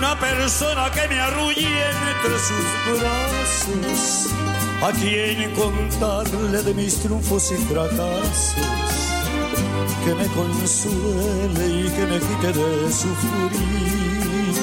una persona que me arrulle entre sus brazos, a quien contarle de mis triunfos y fracasos, que me consuele y que me quite de sufrir.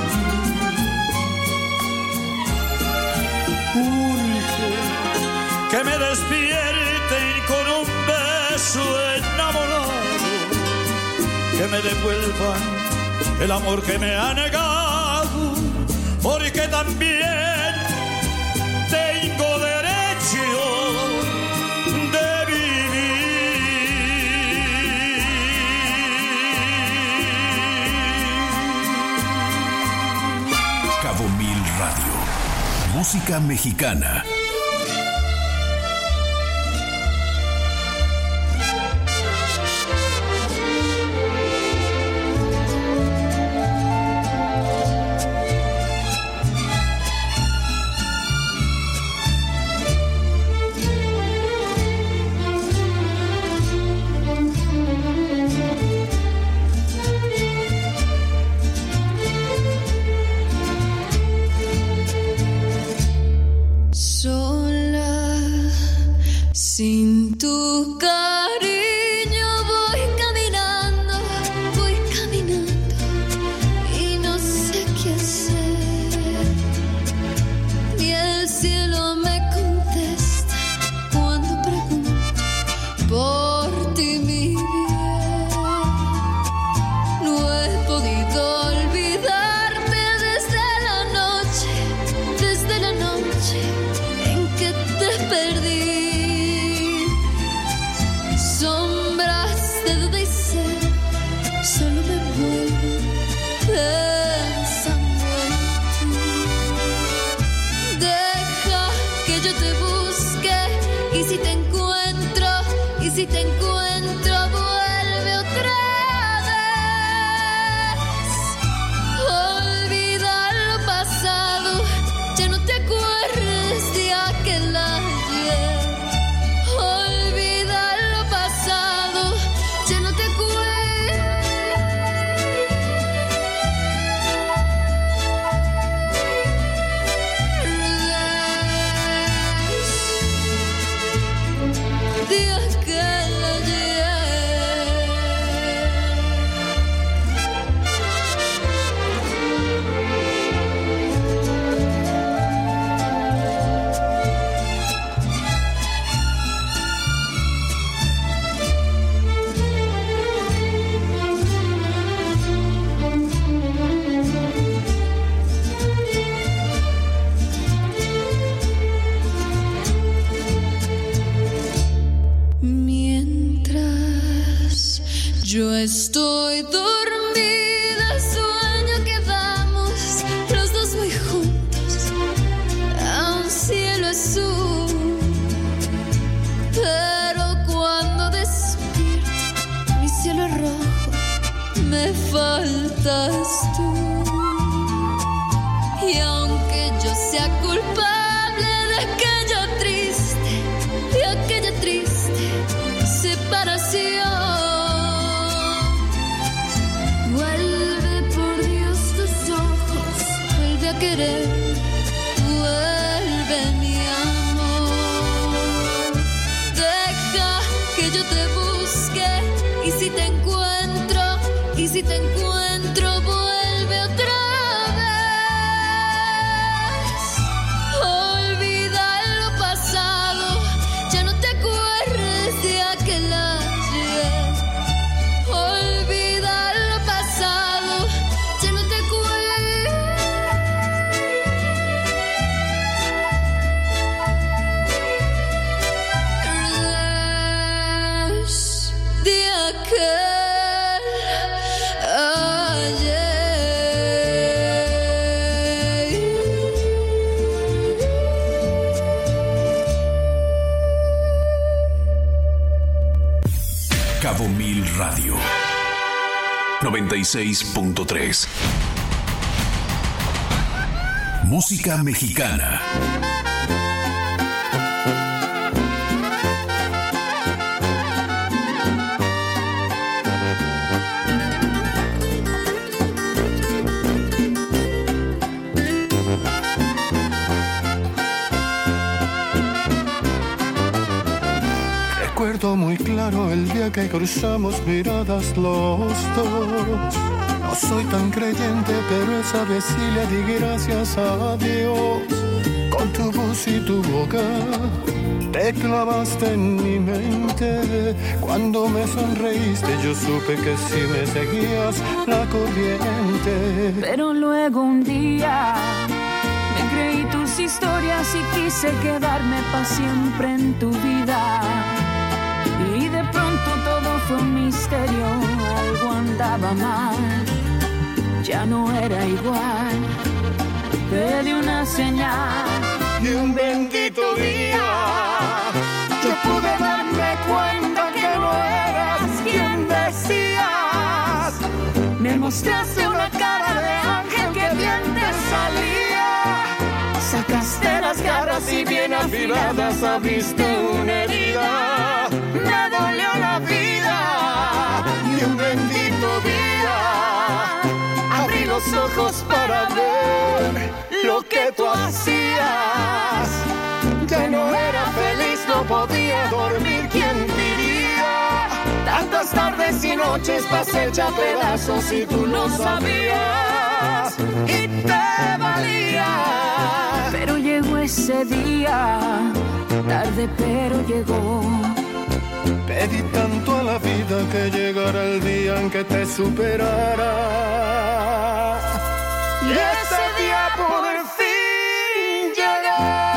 Urge que me despierten con un beso enamorado, que me devuelvan el amor que me ha negado, porque también tengo derecho de vivir. Cabo Mil Radio. Música mexicana. Sin tu cariño voy caminando y no sé qué hacer. Y el cielo me contesta cuando pregunto por ti, mi bien. No he podido olvidarte desde la noche en que te perdí. Sombras de duda y sed solo me envuelven pensando en ti. Deja que yo te busque y si te encuentro, vuelve otra vez. Olvida lo pasado, ya no te acuerdes de aquel ayer. Olvida lo pasado, ya no te acuerdes. De aquel ayer. Mientras yo estoy dormida, sueño que vamos los dos muy juntos a un cielo azul. Pero cuando despierto, mi cielo es rojo, me faltas tú. Y aunque yo sea culpable de aquella triste separación, vuelve por Dios tus ojos, vuelve a querer, vuelve mi amor. Deja que yo te busque y si te encuentro, vuelve otra vez. Olvida lo pasado, ya no te acuerdes de aquel ayer. Olvida lo pasado, ya no te acuerdes de aquel ayer. Cabo Mil Radio 96.3. Música mexicana. claro el día que cruzamos miradas los dos. No soy tan creyente, pero esa vez sí le di gracias a Dios. Con tu voz y tu boca te clavaste en mi mente. Cuando me sonreíste yo supe que sí me seguías la corriente. Pero luego un día me creí tus historias y quise quedarme para siempre en tu vida. Y de pronto todo fue un misterio, algo andaba mal, ya no era igual. Te di una señal y un bendito día yo pude darme cuenta que no eras quien decías. Me mostraste una cara de ángel que bien te salía. Sacaste las garras y bien afiladas abriste una herida. Me dolió la vida y un bendito día abrí los ojos para ver lo que tú hacías. Ya no era feliz, no podía dormir, ¿quién diría? Tantas tardes y noches pasé hecha pedazos y tú lo sabías. Y te valía. Pero llegó ese día, tarde pero llegó. Pedí tanto a la vida que llegara el día en que te superara. Y ese día por fin llegó.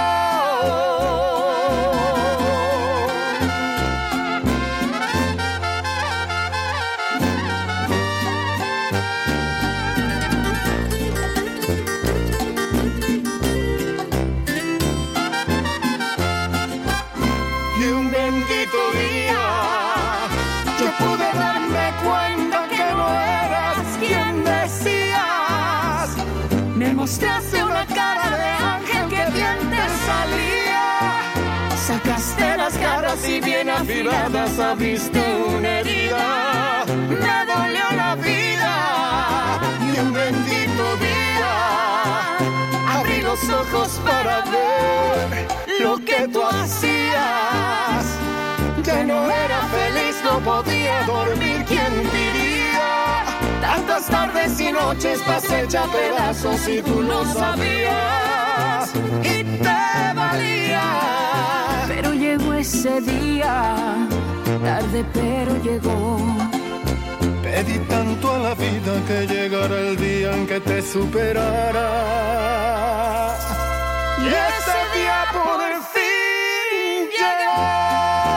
Y un bendito día yo pude darme cuenta que no eras quien decías. Me mostraste una cara de ángel que bien te salía. Sacaste las garras y bien afiladas abriste una herida. Me dolió la vida y un bendito día abrí los ojos para ver lo que tú hacías. Ya no era feliz, no podía dormir, ¿quién diría? Tantas tardes y noches pasé hecha pedazos y tú lo sabías. Y te valía. Pero llegó ese día, tarde pero llegó. Pedí tanto a la vida que llegara el día en que te superara. Y ese día por fin llegó.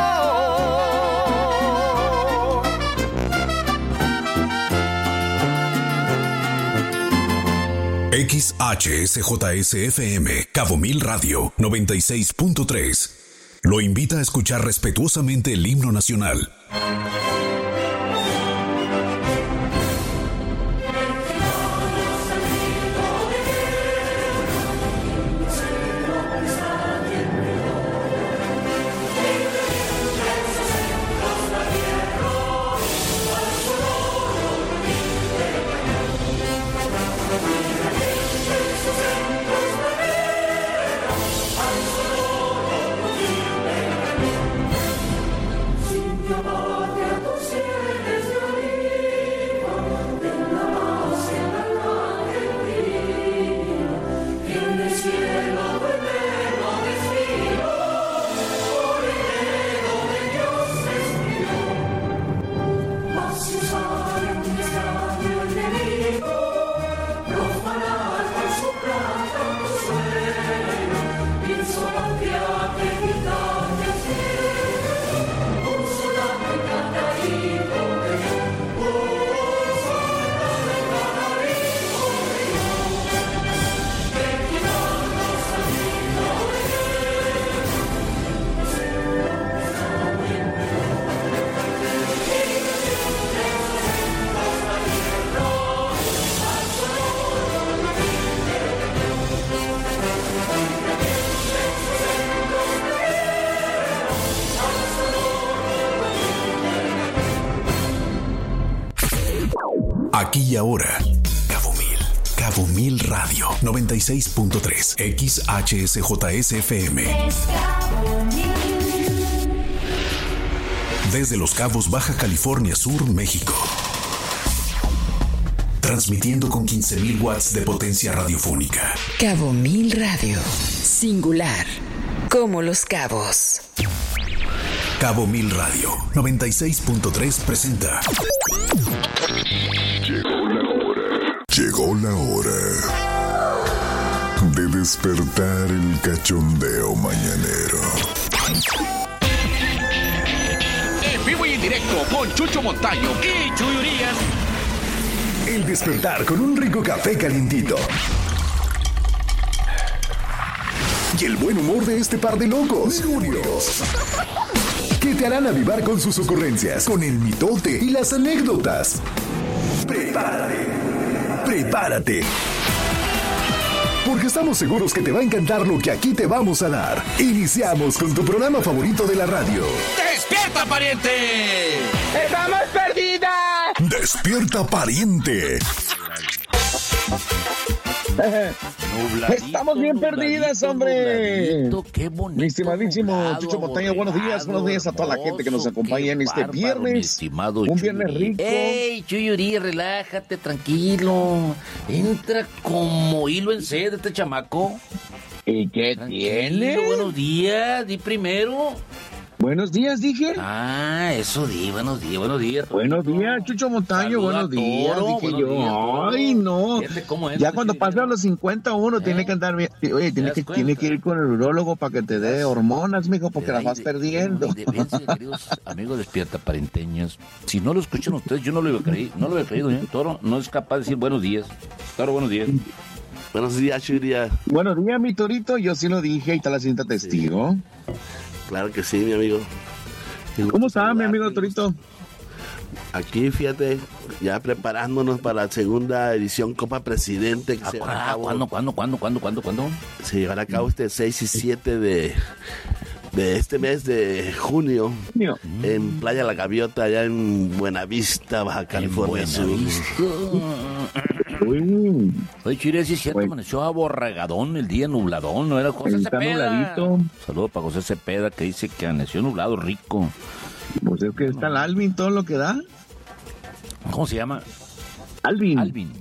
XHSJSFM, Cabo Mil Radio, 96.3. Lo invita a escuchar respetuosamente el himno nacional. Aquí y ahora, Cabo Mil Radio, 96.3, XHSJSFM. Desde Los Cabos, Baja California Sur, México. Transmitiendo con 15,000 watts de potencia radiofónica. Cabo Mil Radio. Singular. Como Los Cabos. Cabo Mil Radio 96.3 presenta. Llegó la hora de despertar el cachondeo mañanero. En vivo y en directo con Chucho Montaño y Chuy Urias. El despertar con un rico café calientito. Y el buen humor de este par de locos, Juniors, que te harán avivar con sus ocurrencias, con el mitote y las anécdotas. Prepárate. Porque estamos seguros que te va a encantar lo que aquí te vamos a dar. Iniciamos con tu programa favorito de la radio. ¡Despierta, pariente! ¡Estamos perdidas! Despierta, pariente. Estamos bien perdidas, hombre. Qué bonito. Mi estimadísimo Chucho Montaño, buenos días a toda la gente que nos acompaña en este viernes. Un viernes rico. ¡Ey, Chuyuri, relájate, tranquilo! Entra como hilo en sed este chamaco. ¿Y qué tiene? Buenos días, di primero. Buenos días, dije. Ah, eso di, buenos días. Buenos días, Chucho Montaño, buenos días, dije yo. Ay, no. Ya cuando pasan los 51 tiene que andar bien. Oye, tiene que ir con el urólogo para que te dé hormonas, mijo, porque las vas perdiendo. Queridos amigos despierta parenteños, si no lo escuchan ustedes, yo no lo había creído, ¿eh? Toro no es capaz de decir buenos días. Toro, buenos días. Buenos días, Churia. Buenos días, mi Torito, yo sí lo dije, y está la cinta testigo. Claro que sí, mi amigo. ¿Cómo está, mi amigo Torito? Aquí, fíjate, ya preparándonos para la segunda edición Copa Presidente. Que ¿Cuándo? Se llevará a cabo este 6 y 7 de este mes de junio en Playa La Gaviota, allá en Buenavista, Baja California Sur. Oye, Chile, sí es cierto, amaneció aborregadón el día, nubladón, ¿no era José Cepeda? Saludos para José Cepeda, que dice que amaneció nublado, rico. Pues es que está el Alvin, todo lo que da. ¿Cómo se llama? Alvin,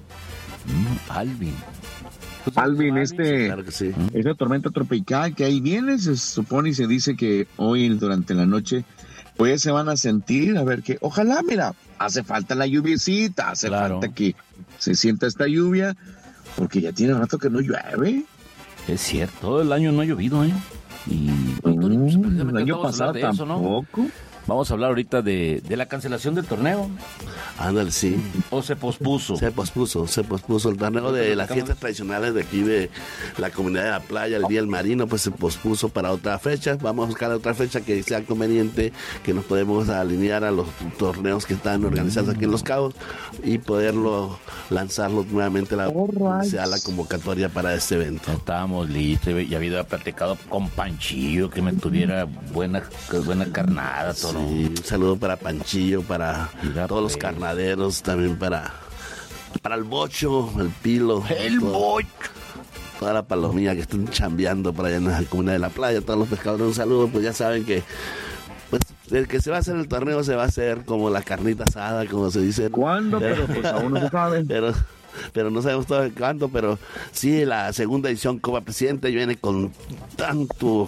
Claro que sí. Esa tormenta tropical que ahí viene, se supone y se dice que hoy durante la noche pues se van a sentir, a ver que, ojalá, mira, hace falta la lluviecita, hace falta que se sienta esta lluvia, porque ya tiene rato que no llueve. Es cierto, todo el año no ha llovido, ¿eh? Y el año pasado tampoco. Vamos a hablar ahorita de la cancelación del torneo. Ándale, sí. ¿O se pospuso? Se pospuso el torneo de las fiestas tradicionales de aquí de la comunidad de la playa, el Día del Marino, pues se pospuso para otra fecha. Vamos a buscar otra fecha que sea conveniente, que nos podemos alinear a los torneos que están organizados aquí en Los Cabos y poderlo lanzarlo nuevamente sea la convocatoria para este evento. Estábamos listos, ya había platicado con Panchillo que me tuviera buena carnada, todo. Sí, un saludo para Panchillo, para todos los carnaderos, también para el Bocho, el Pilo. Bocho. Toda la palomilla que están chambeando por allá en la comunidad de la playa, todos los pescadores, un saludo, pues ya saben que pues el que se va a hacer el torneo se va a hacer como la carnita asada, como se dice. ¿Cuándo? Pero pues aún no se sabe. Pero no sabemos todo cuándo, pero sí, la segunda edición Copa Presidente viene con tanto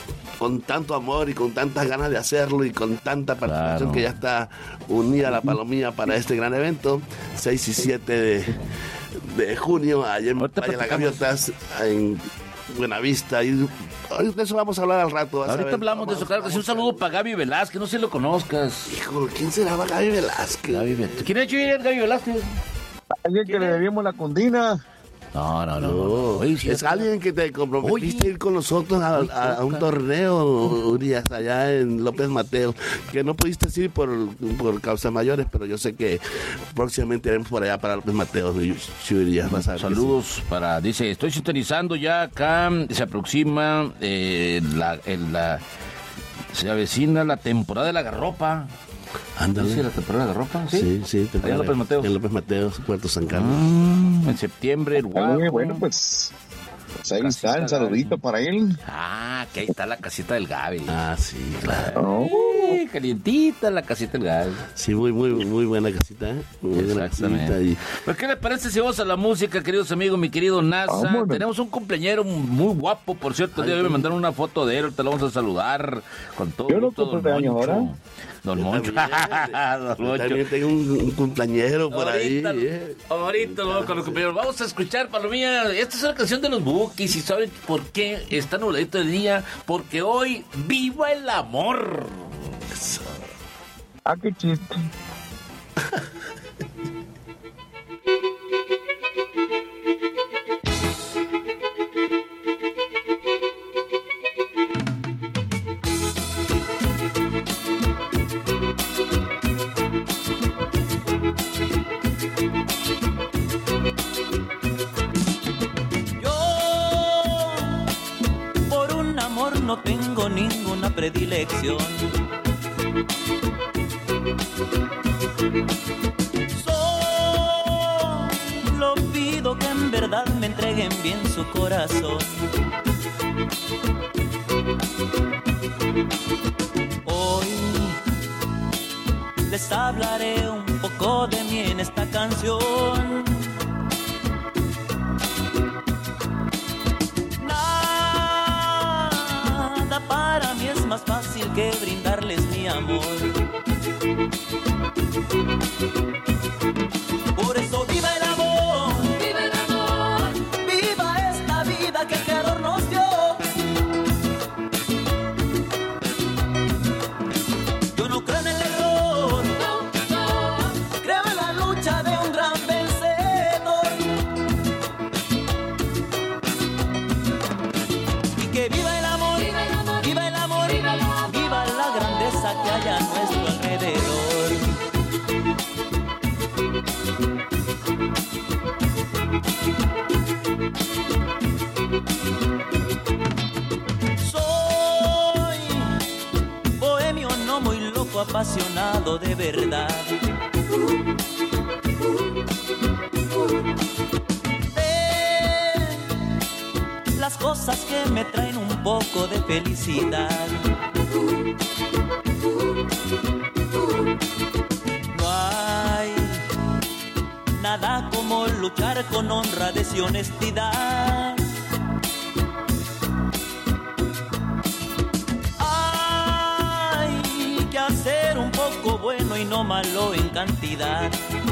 amor y con tantas ganas de hacerlo y con tanta participación que ya está unida la palomilla para este gran evento, 6 y 7 de junio, allá en Playa La Gaviotas, en Buenavista, y de eso vamos a hablar al rato. Ahorita hablamos de eso, claro que sí. Un saludo para Gaby Velázquez, no sé si lo conozcas. Hijo, ¿quién será Gaby Velázquez? ¿Quién es Gaby Velázquez? Alguien que le debíamos la condina. No. Oye, es alguien que te comprometiste a ir con nosotros a un torneo, Urias, allá en López Mateo, que no pudiste ir por causas mayores, pero yo sé que próximamente iremos por allá para López Mateo. Urias, vas a ver. Saludos dice, estoy sintonizando ya acá, se aproxima se avecina la temporada de la garropa. Ándale. ¿Sí, la temporada de ropa? Sí, en López Mateos. En López Mateos, Puerto San Carlos. En septiembre, el Guapo. Bueno, pues ahí está el saludito para él. Que ahí está la casita del Gaby. Sí, claro. calientita la casita del gallo. Sí, muy buena casita, ¿eh? Muy buena casita. Pues, ¿qué les parece si vamos a la música, queridos amigos? Mi querido NASA. Tenemos un cumpleañero muy guapo, por cierto. El día de hoy me mandaron una foto de él. Te lo vamos a saludar con todo. Yo no cumpleaños ahora. Don Moncho. También tengo un cumpleañero por ahí. Ahorita vamos con los cumpleaños. Vamos a escuchar, Palomilla. Esta es una canción de los Bukis. ¿Y saben por qué está nubladito el día? Porque hoy viva el amor. Eso. Ah, qué chiste. No tengo ninguna predilección. Solo pido que en verdad me entreguen bien su corazón. Hoy les hablaré un poco de mí en esta canción. Para mí es más fácil que brindarles mi amor. Por eso viva el amor, viva el amor, viva esta vida que el Creador nos dio. Yo no creo en el error, no, creo en la lucha de un gran vencedor. Y que viva el amor, viva el amor, viva la grandeza que haya a nuestro alrededor. Soy bohemio, no muy loco, apasionado de verdad. Las cosas que me traen un poco de felicidad. No hay nada como luchar con honradez y honestidad. Hay que hacer un poco bueno y no malo en cantidad.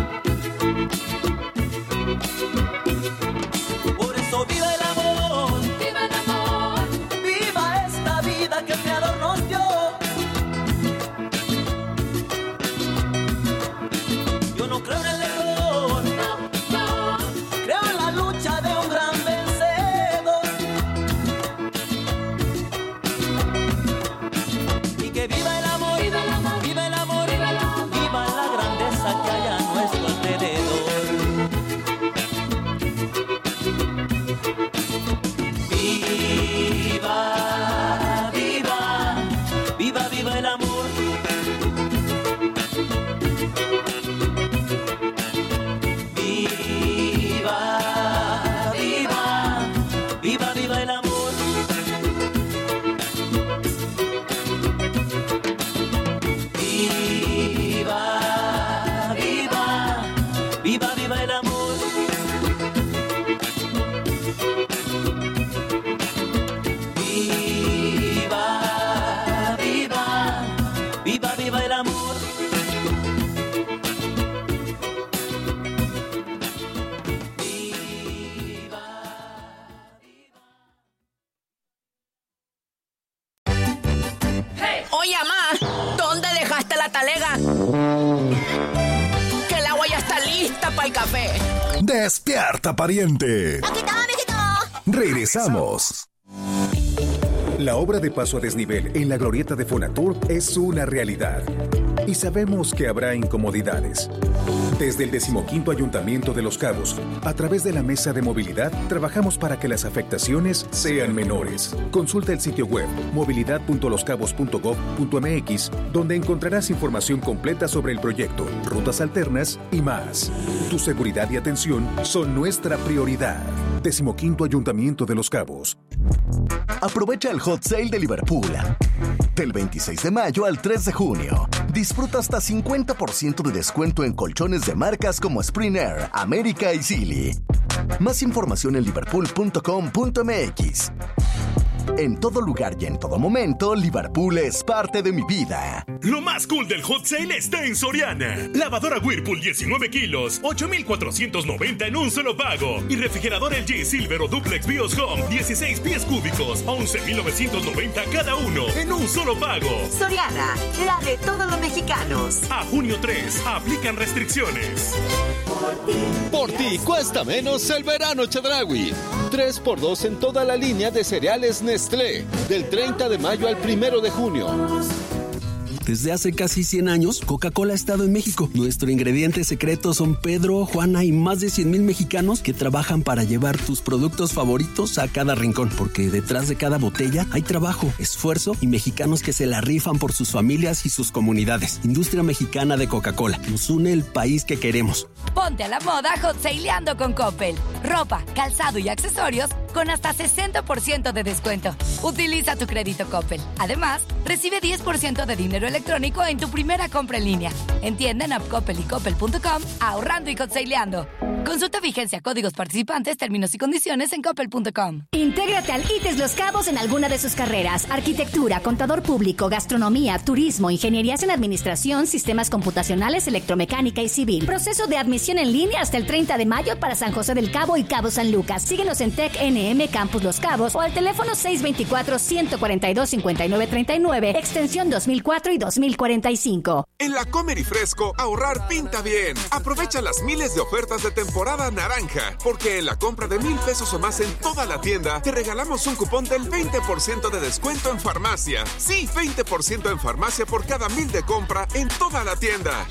Por eso viva el amor, viva el amor, viva esta vida que el Creador nos dio. Yo no creo en el error, no, creo en la lucha de un gran vencedor. Y que viva el amor, viva el amor, viva el amor, viva el amor, viva la grandeza que hay a nuestro alrededor. Viva, viva, viva, viva el amor. Viva, viva, viva, viva el amor. Viva, viva, viva, viva el amor. Viva, viva el amor. Oye, mamá, ¿dónde dejaste la talega? Que el agua ya está lista para el café. Despierta, pariente. Aquí está, mijito. Regresamos. La obra de paso a desnivel en la glorieta de Fonatur es una realidad. Y sabemos que habrá incomodidades. Desde el 15º Ayuntamiento de Los Cabos, a través de la Mesa de Movilidad, trabajamos para que las afectaciones sean menores. Consulta el sitio web movilidad.loscabos.gov.mx, donde encontrarás información completa sobre el proyecto, rutas alternas y más. Tu seguridad y atención son nuestra prioridad. 15º Ayuntamiento de Los Cabos. Aprovecha el Hot Sale de Liverpool. Del 26 de mayo al 3 de junio. Disfruta hasta 50% de descuento en colchones de marcas como Spring Air, América y Sealy. Más información en liverpool.com.mx. En todo lugar y en todo momento, Liverpool es parte de mi vida. Lo más cool del Hot Sale está en Soriana. Lavadora Whirlpool 19 kilos, 8,490 en un solo pago. Y refrigerador LG Silver o Duplex Bios Home, 16 pies cúbicos, a 11,990 cada uno en un solo pago. Soriana, la de todos los mexicanos. A junio 3, aplican restricciones. Por ti cuesta menos el verano Chedraui. 3x2 en toda la línea de cereales Nestlé, del 30 de mayo al 1 de junio. Desde hace casi 100 años, Coca-Cola ha estado en México. Nuestro ingrediente secreto son Pedro, Juana y más de 100,000 mexicanos que trabajan para llevar tus productos favoritos a cada rincón. Porque detrás de cada botella hay trabajo, esfuerzo y mexicanos que se la rifan por sus familias y sus comunidades. Industria Mexicana de Coca-Cola. Nos une el país que queremos. Ponte a la moda hot saleando con Coppel. Ropa, calzado y accesorios con hasta 60% de descuento. Utiliza tu crédito Coppel. Además, recibe 10% de dinero electrónico en tu primera compra en línea. En tienda en app Coppel y coppel.com, ahorrando y hot saleando. Consulta vigencia, códigos participantes, términos y condiciones en coppel.com. Intégrate al ITES Los Cabos en alguna de sus carreras: arquitectura, contador público, gastronomía, turismo, ingenierías en administración, sistemas computacionales, electromecánica y civil. Proceso de admisión en línea hasta el 30 de mayo para San José del Cabo y Cabo San Lucas. Síguenos en TecNM Campus Los Cabos o al teléfono 624-142-5939, extensión 2004 y 2045. En la Comer y Fresco, ahorrar pinta bien. Aprovecha las miles de ofertas de temporada naranja, porque en la compra de 1,000 pesos o más en toda la tienda, te regalamos un cupón del 20% de descuento en farmacia. Sí, 20% en farmacia por cada 1,000 de compra en toda la tienda.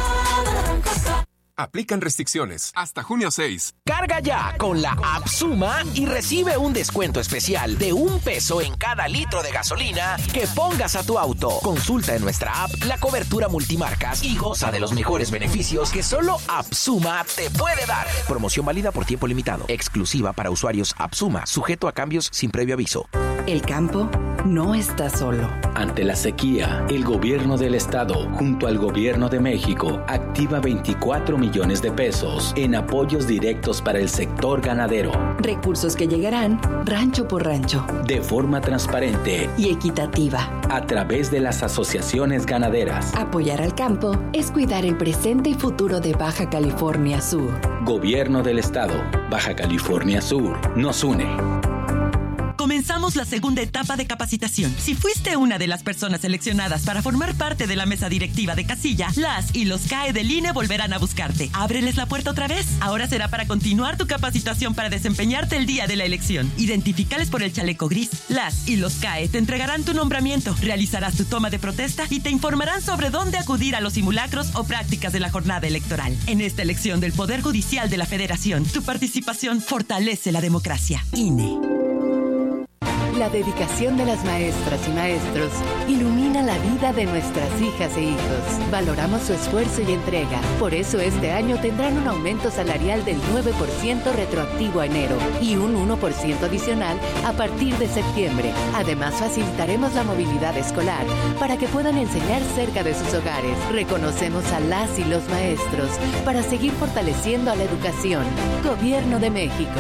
Aplican restricciones hasta junio 6. Carga ya con la app Suma y recibe un descuento especial de $1 en cada litro de gasolina que pongas a tu auto. Consulta en nuestra app la cobertura multimarcas y goza de los mejores beneficios que solo App Suma te puede dar. Promoción válida por tiempo limitado. Exclusiva para usuarios App Suma. Sujeto a cambios sin previo aviso. El campo no está solo. Ante la sequía, el gobierno del estado, junto al gobierno de México, activa 24 millones de pesos en apoyos directos para el sector ganadero. Recursos que llegarán rancho por rancho. De forma transparente y equitativa. A través de las asociaciones ganaderas. Apoyar al campo es cuidar el presente y futuro de Baja California Sur. Gobierno del estado, Baja California Sur, nos une. Comenzamos la segunda etapa de capacitación. Si fuiste una de las personas seleccionadas para formar parte de la mesa directiva de Casilla, las y los CAE del INE volverán a buscarte. Ábreles la puerta otra vez. Ahora será para continuar tu capacitación para desempeñarte el día de la elección. Identifícales por el chaleco gris. Las y los CAE te entregarán tu nombramiento, realizarás tu toma de protesta y te informarán sobre dónde acudir a los simulacros o prácticas de la jornada electoral. En esta elección del Poder Judicial de la Federación, tu participación fortalece la democracia. INE. La dedicación de las maestras y maestros ilumina la vida de nuestras hijas e hijos. Valoramos su esfuerzo y entrega. Por eso este año tendrán un aumento salarial del 9% retroactivo a enero y un 1% adicional a partir de septiembre. Además, facilitaremos la movilidad escolar para que puedan enseñar cerca de sus hogares. Reconocemos a las y los maestros para seguir fortaleciendo a la educación. Gobierno de México.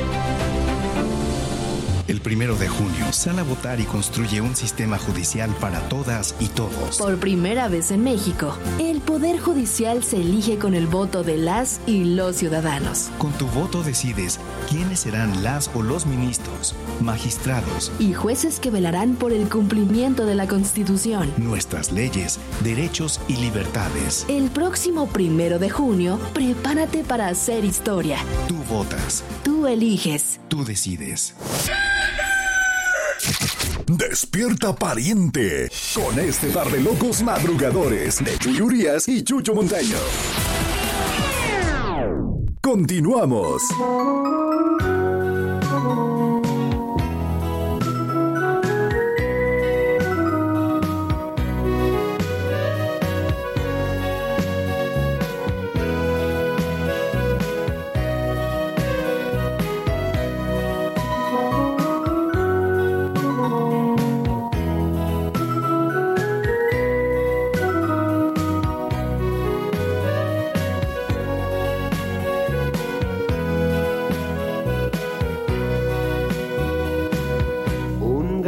El 1 de junio, sal a votar y construye un sistema judicial para todas y todos. Por primera vez en México, el Poder Judicial se elige con el voto de las y los ciudadanos. Con tu voto decides quiénes serán las o los ministros, magistrados y jueces que velarán por el cumplimiento de la Constitución, nuestras leyes, derechos y libertades. El próximo 1 de junio, prepárate para hacer historia. Tú votas. Tú eliges. Tú decides. Despierta pariente con este par de locos madrugadores de Chuy Urias y Chucho Montaño. Continuamos.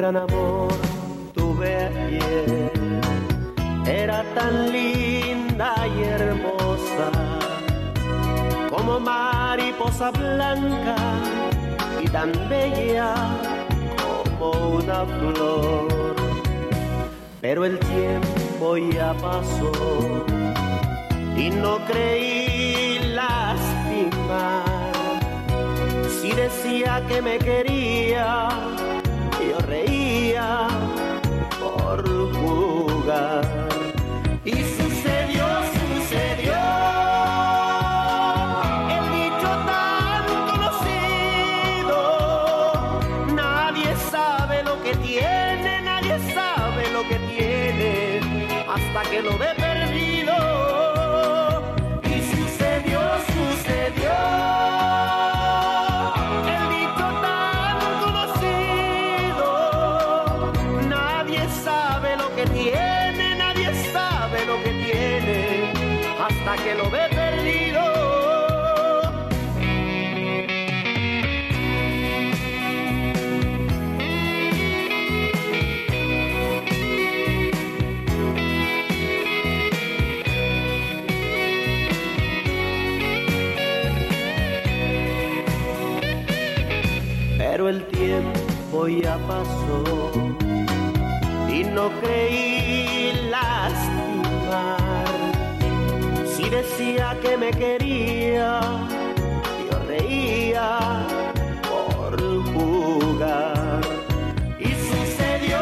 gran amor tuve ayer, era tan linda y hermosa, como mariposa blanca y tan bella como una flor. Pero el tiempo ya pasó y no creí lastimar. Si decía que me quería, yo reía por jugar. Y sucedió el dicho tan conocido: nadie sabe lo que tiene, nadie sabe lo que tiene hasta que lo ve perdido. Y sucedió el dicho tan conocido: nadie sabe lo que tiene, nadie sabe lo que tiene hasta que lo ve perdido. Pero el tiempo ya pasó y no creí lastimar. Si decía que me quería, yo reía por jugar. Y sucedió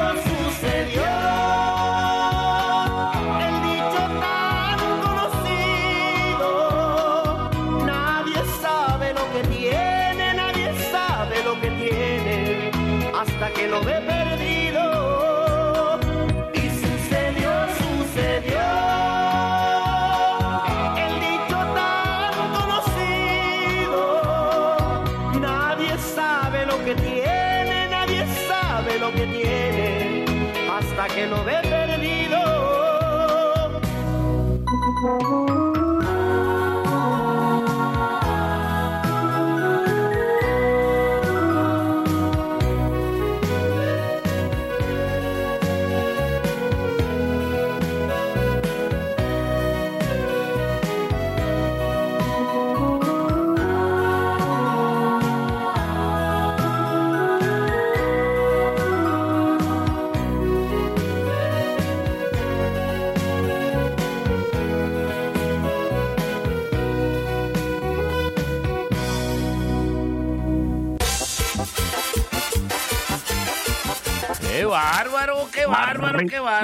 el dicho tan conocido: nadie sabe lo que tiene, nadie sabe lo que tiene hasta que lo ve perdido. Y sucedió el dicho tan conocido: nadie sabe lo que tiene, nadie sabe lo que tiene hasta que lo ve perdido. ¡Qué bárbaro!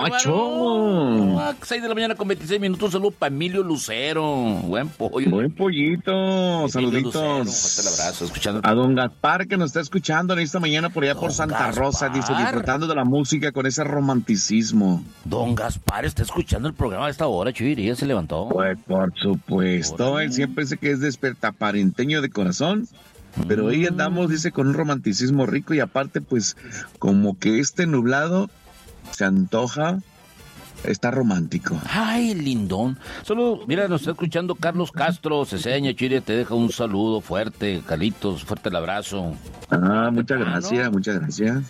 Macho. 6 de la mañana con 26 minutos. Saludos para Emilio Lucero. Buen pollo. Buen pollito. Saluditos. Lucero, un fuerte abrazo. Escuchando a don Gaspar, que nos está escuchando en esta mañana por allá por Santa Gaspar. Rosa. Dice, disfrutando de la música con ese romanticismo. Don Gaspar está escuchando el programa a esta hora, Chuy. Ya se levantó. Pues por supuesto. Él siempre dice que es despertaparenteño de corazón. Pero hoy andamos, dice, con un romanticismo rico. Y aparte, pues, como que este nublado se antoja, está romántico. Ay, lindón. Solo, mira, nos está escuchando Carlos Castro, Ceseña, Chile, te deja un saludo fuerte, Carlitos, fuerte el abrazo. Muchas gracias, muchas gracias.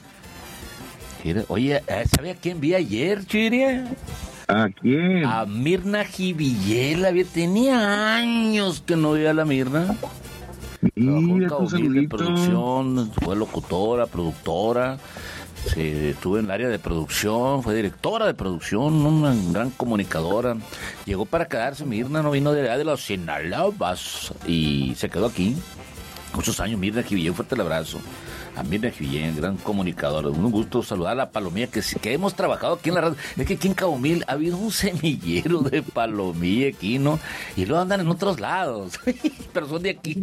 Oye, ¿sabe a quién vi ayer, Chile? ¿A quién? A Mirna Jivillela, tenía años que no veía a la Mirna. Trabajó en producción, fue locutora, productora. Estuvo en el área de producción, fue directora de producción, una gran comunicadora. Llegó para quedarse Mirna, no vino de allá de los Sinaloas y se quedó aquí muchos años. Mirna Jivillén, fuerte el abrazo a Mirna Jivillén, gran comunicadora. Un gusto saludar a la palomilla que hemos trabajado aquí en la radio. Es que aquí en Cabo Mil ha habido un semillero de palomilla aquí, ¿no? Y luego andan en otros lados, pero son de aquí.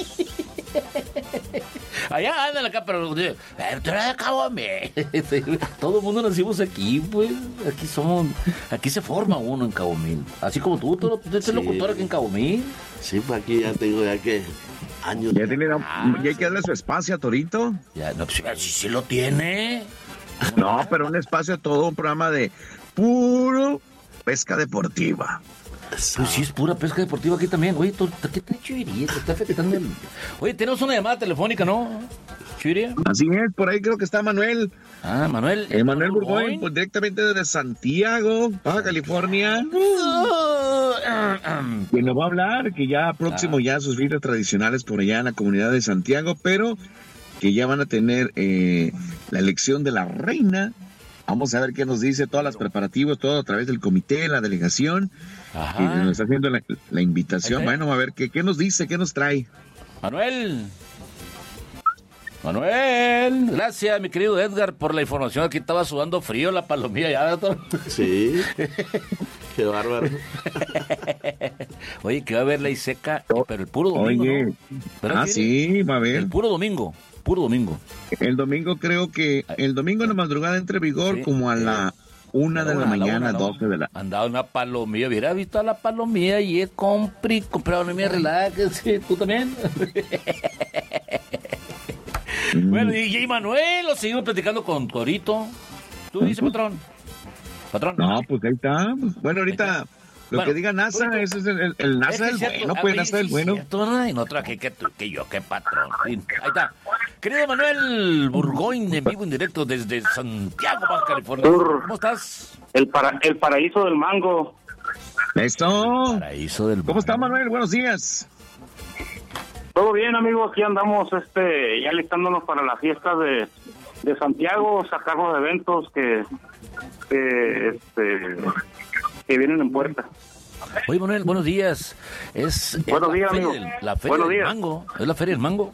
Allá andan acá, pero todo el mundo nacimos aquí, pues. Aquí se forma uno en Cabo Mil. Así como tú eres locutor aquí en Cabo Mil. Sí, pues aquí ya tengo que años. Ya hay que darle su espacio a Torito. Ya, no, pues sí lo tiene. No, pero un espacio, todo un programa de puro pesca deportiva. Pues sí, es pura pesca deportiva aquí también. Oye, ¿qué te chuiría? Te está afectando el... Oye, tenemos una llamada telefónica, ¿no? Churia. Así es, por ahí creo que está Manuel. Manuel. Manuel Burgoyne, pues directamente desde Santiago, Baja California. Que nos va a hablar, que ya próximo ya sus fiestas tradicionales por allá en la comunidad de Santiago, pero que ya van a tener la elección de la reina. Vamos a ver qué nos dice, todos los preparativos, todo a través del comité, la delegación. Y nos está haciendo la invitación. Bueno, a ver qué nos dice, qué nos trae. Manuel, gracias, mi querido Edgar, por la información. Aquí estaba sudando frío la palomilla ya. Sí. Qué bárbaro. Oye, que va a haber ley seca, pero el puro domingo. Oye, ¿no? Sí, va a haber. El puro domingo. El domingo creo que, el domingo en la madrugada entre vigor como a la 1 de la mañana, 12 de la... Andaba una palomilla, hubiera visto a la palomilla y compré palomilla, relájese, ¿tú también? Bueno, DJ Manuel, lo seguimos platicando con Torito. ¿Tú dices, patrón? No, pues ahí está. Bueno, ahorita lo que diga NASA, ese es el NASA del bueno, pues NASA del bueno. Y no traje que yo, qué patrón. Ahí está. Querido Manuel Burgoyne, en vivo en directo desde Santiago, Baja California. ¿Cómo estás? El paraíso del mango. Eso. Paraíso del mango. ¿Cómo está, Manuel? Buenos días. Todo bien, amigo. Aquí andamos ya listándonos para la fiesta de Santiago, sacar los eventos que vienen en puerta. Oye, Manuel, buenos días. Buenos días, amigo. La feria del mango. ¿Es la feria del mango?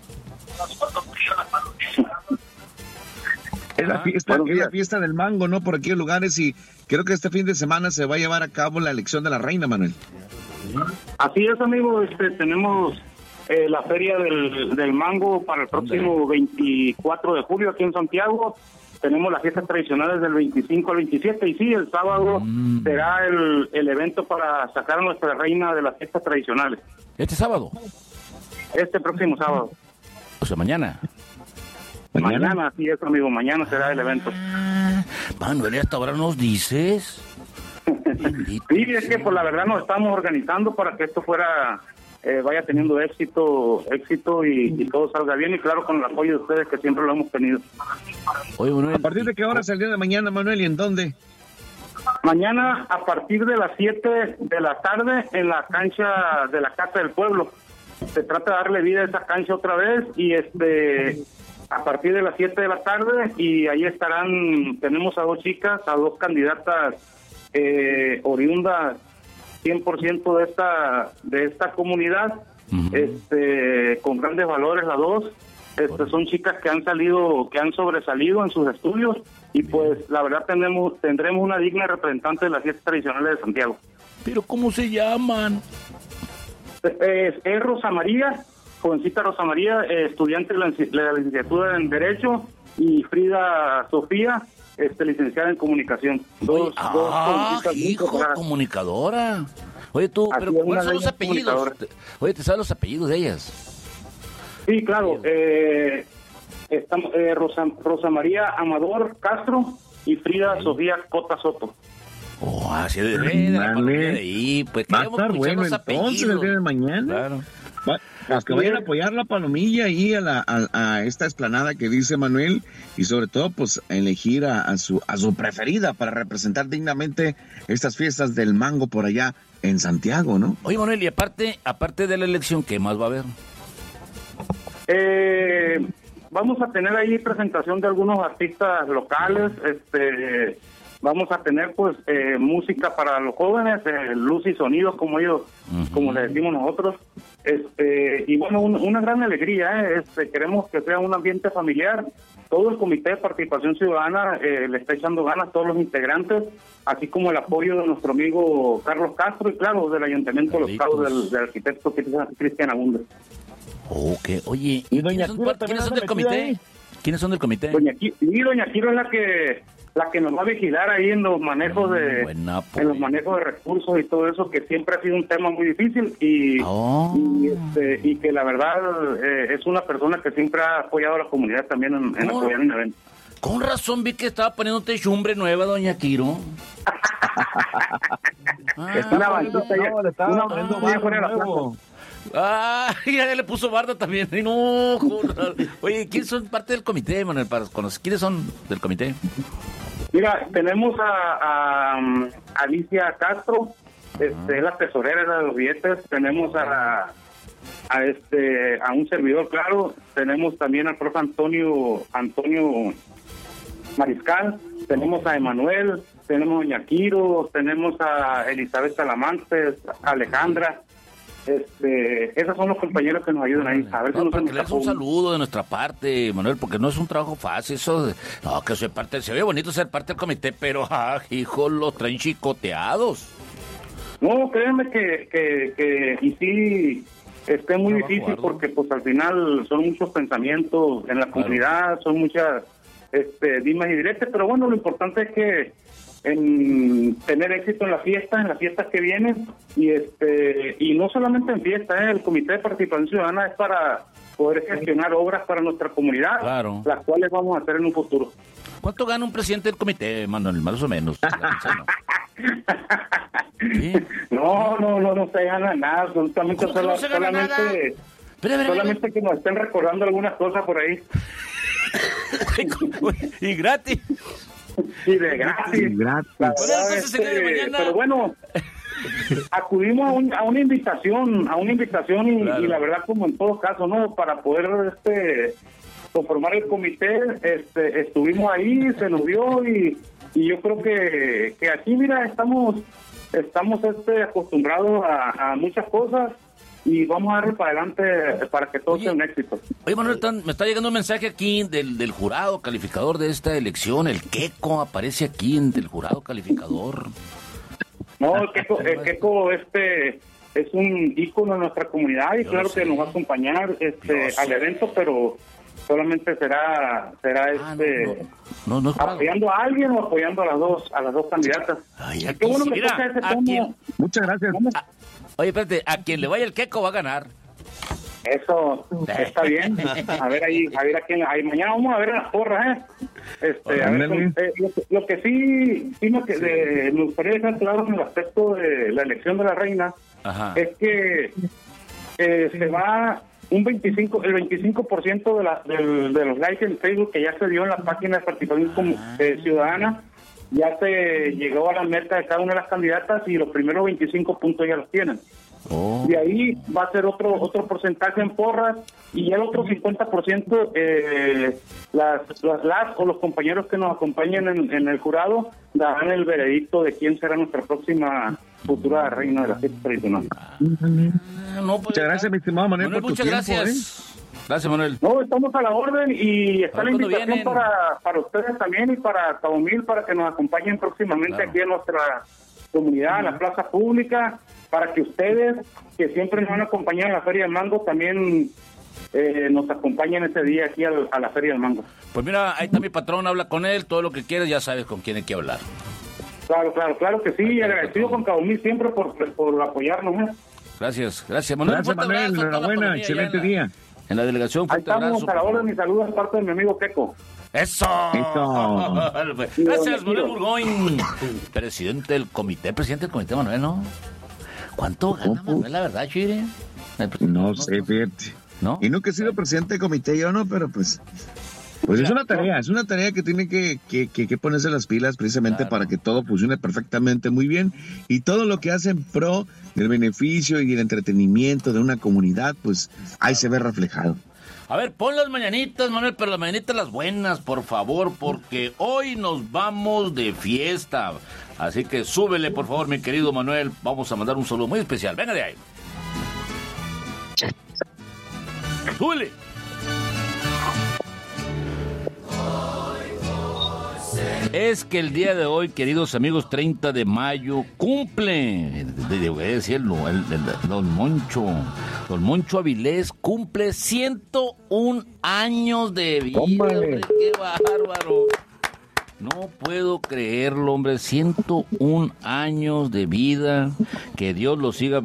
Es la fiesta del mango, ¿no? Por aquellos lugares, y creo que este fin de semana se va a llevar a cabo la elección de la reina, Manuel. Así es, amigo. Tenemos la feria del mango para el próximo 24 de julio aquí en Santiago. Tenemos las fiestas tradicionales del 25 al 27 y sí, el sábado será el evento para sacar a nuestra reina de las fiestas tradicionales. ¿Este sábado? Este próximo sábado. O sea, mañana. Mañana, sí, eso, amigo. Mañana será el evento. Manuel, ¿hasta ahora nos dices? Sí, es que pues la verdad nos estamos organizando para que esto vaya teniendo éxito y todo salga bien, y claro, con el apoyo de ustedes, que siempre lo hemos tenido. Oye, Manuel, ¿a partir de qué hora es el día de mañana, Manuel, y en dónde? Mañana a partir de las 7 de la tarde en la cancha de la Casa del Pueblo. Se trata de darle vida a esa cancha otra vez, y a partir de las 7 de la tarde, y ahí tenemos a 2 chicas, a 2 candidatas oriundas 100% de esta comunidad, con grandes valores las 2. Son chicas que han sobresalido en sus estudios, y pues la verdad tendremos una digna representante de las fiestas tradicionales de Santiago. ¿Pero cómo se llaman? Es Rosa María, jovencita Rosa María, estudiante de la licenciatura en Derecho, y Frida Sofía, licenciada en Comunicación. Dos hijo, comunicadora. Oye, tú, pero ¿cuáles son los apellidos? Oye, ¿te sabes los apellidos de ellas? Sí, claro. Rosa María Amador Castro y Frida Sofía Cota Soto. Así de ahí, pues va a estar bueno entonces el día de mañana. Claro. Las que vayan a apoyar la palomilla ahí a esta explanada que dice Manuel, y sobre todo pues elegir a su preferida para representar dignamente estas fiestas del mango por allá en Santiago, ¿no? Oye, Manuel, y aparte de la elección, ¿qué más va a haber? Vamos a tener ahí presentación de algunos artistas locales, vamos a tener pues música para los jóvenes, luz y sonidos como le decimos nosotros, y bueno, una gran alegría, queremos que sea un ambiente familiar. Todo el Comité de Participación Ciudadana le está echando ganas, todos los integrantes, así como el apoyo de nuestro amigo Carlos Castro, y claro, del Ayuntamiento de Los Cabos, del arquitecto Cristian Abundes. Ok, oye, ¿y ¿quiénes son del comité? ¿Quiénes son del comité? Doña Quiro es la que nos va a vigilar ahí en los manejos en los manejos de recursos y todo eso, que siempre ha sido un tema muy difícil, y que la verdad es una persona que siempre ha apoyado a la comunidad también en apoyar un evento. Con razón vi que estaba poniendo techumbre nueva, doña Quiro. Una banquita ya, una fuera de la plaza. Ah, ya le puso barda también. Ay, no, joder. Oye, ¿quiénes son parte del comité, Manuel? ¿Quiénes son del comité? Mira, tenemos a Alicia Castro, es la tesorera de los billetes. Tenemos a un servidor, claro. Tenemos también al profe Antonio Mariscal. Tenemos a Emanuel, tenemos a Doña Quiro, tenemos a Elizabeth Salamantes, a Alejandra. Esos son los compañeros que nos ayudan ahí. A ver, para que le des un saludo de nuestra parte, Manuel, porque no es un trabajo fácil eso. No, que soy parte, se ve bonito ser parte del comité, pero hijo, los traen chicoteados. No, créeme que y sí, es muy difícil porque pues al final son muchos pensamientos en la comunidad, son muchas dimas y diretes, pero bueno, lo importante es que en tener éxito en las fiestas que vienen, y no solamente en fiestas, el Comité de Participación Ciudadana es para poder gestionar obras para nuestra comunidad, claro, las cuales vamos a hacer en un futuro. ¿Cuánto gana un presidente del comité, Manuel? Más o menos. ¿Sí? No se gana nada, absolutamente. Solamente que nos estén recordando algunas cosas por ahí. Y gratis. Sí, de gratis. Pero bueno, acudimos a una invitación y la verdad, como en todo caso, ¿no? Para poder conformar el comité, estuvimos ahí, se nos dio y yo creo que aquí, mira, estamos acostumbrados a muchas cosas y vamos a darle para adelante para que todo sea un éxito. Oye, Manuel, me está llegando un mensaje aquí del jurado calificador de esta elección. El Queco aparece aquí del jurado calificador. No, el Queco es un ícono de nuestra comunidad y claro que nos va a acompañar al evento, pero solamente será no apoyando a alguien o apoyando a las dos candidatas. Ay, qué bueno que mira, muchas gracias. Oye, espérate, a quien le vaya el Queco va a ganar. Eso está bien. A ver a quién. Mañana vamos a ver las porras, lo que sí me gustaría dejar claro en el aspecto de la elección de la reina. Ajá. Es que se va el 25% de los likes en Facebook que ya se dio en la página de participación ciudadana. Ya se llegó a la meta de cada una de las candidatas y los primeros 25 puntos ya los tienen. Oh. De ahí va a ser otro porcentaje en porras y ya el otro 50% las o los compañeros que nos acompañan en el jurado darán el veredicto de quién será nuestra próxima futura reina de la fiesta tradicional. Muchas gracias, mi estimado Manuel, por tu tiempo. Muchas gracias. Gracias, Manuel. No, estamos a la orden y está la invitación para ustedes también y para Taomil para que nos acompañen próximamente aquí en nuestra comunidad, en la plaza pública, para que ustedes, que siempre nos han acompañado en la Feria del Mango, también nos acompañen ese día aquí a la Feria del Mango. Pues mira, ahí está mi patrón, habla con él, todo lo que quieras, ya sabes con quién hay que hablar. Claro que sí, agradecido con Taomil siempre por apoyarnos. Gracias, Manuel. Gracias, Manuel, enhorabuena, excelente día. En la delegación, ahí estamos, a la orden y saludos de parte de mi amigo Queco. ¡Eso! Gracias, Manuel Burgoyne, presidente del comité, Manuel, ¿no? ¿Cuánto gana Manuel, la verdad, Chire? No sé, fíjate. ¿No? Y nunca he sido presidente del comité, yo no, pero pues es una tarea que tiene que ponerse las pilas precisamente para que todo funcione perfectamente muy bien y todo lo que hace en pro del beneficio y el entretenimiento de una comunidad, pues ahí se ve reflejado. A ver, pon las mañanitas, Manuel, pero las mañanitas las buenas, por favor, porque hoy nos vamos de fiesta. Así que súbele, por favor, mi querido Manuel. Vamos a mandar un saludo muy especial. Venga de ahí. ¡Súbele! Es que el día de hoy, queridos amigos, 30 de mayo, cumple, voy a decirlo, don Moncho Avilés cumple 101 años de vida. Hombre, ¡qué bárbaro! No puedo creerlo, hombre, 101 años de vida, que Dios lo siga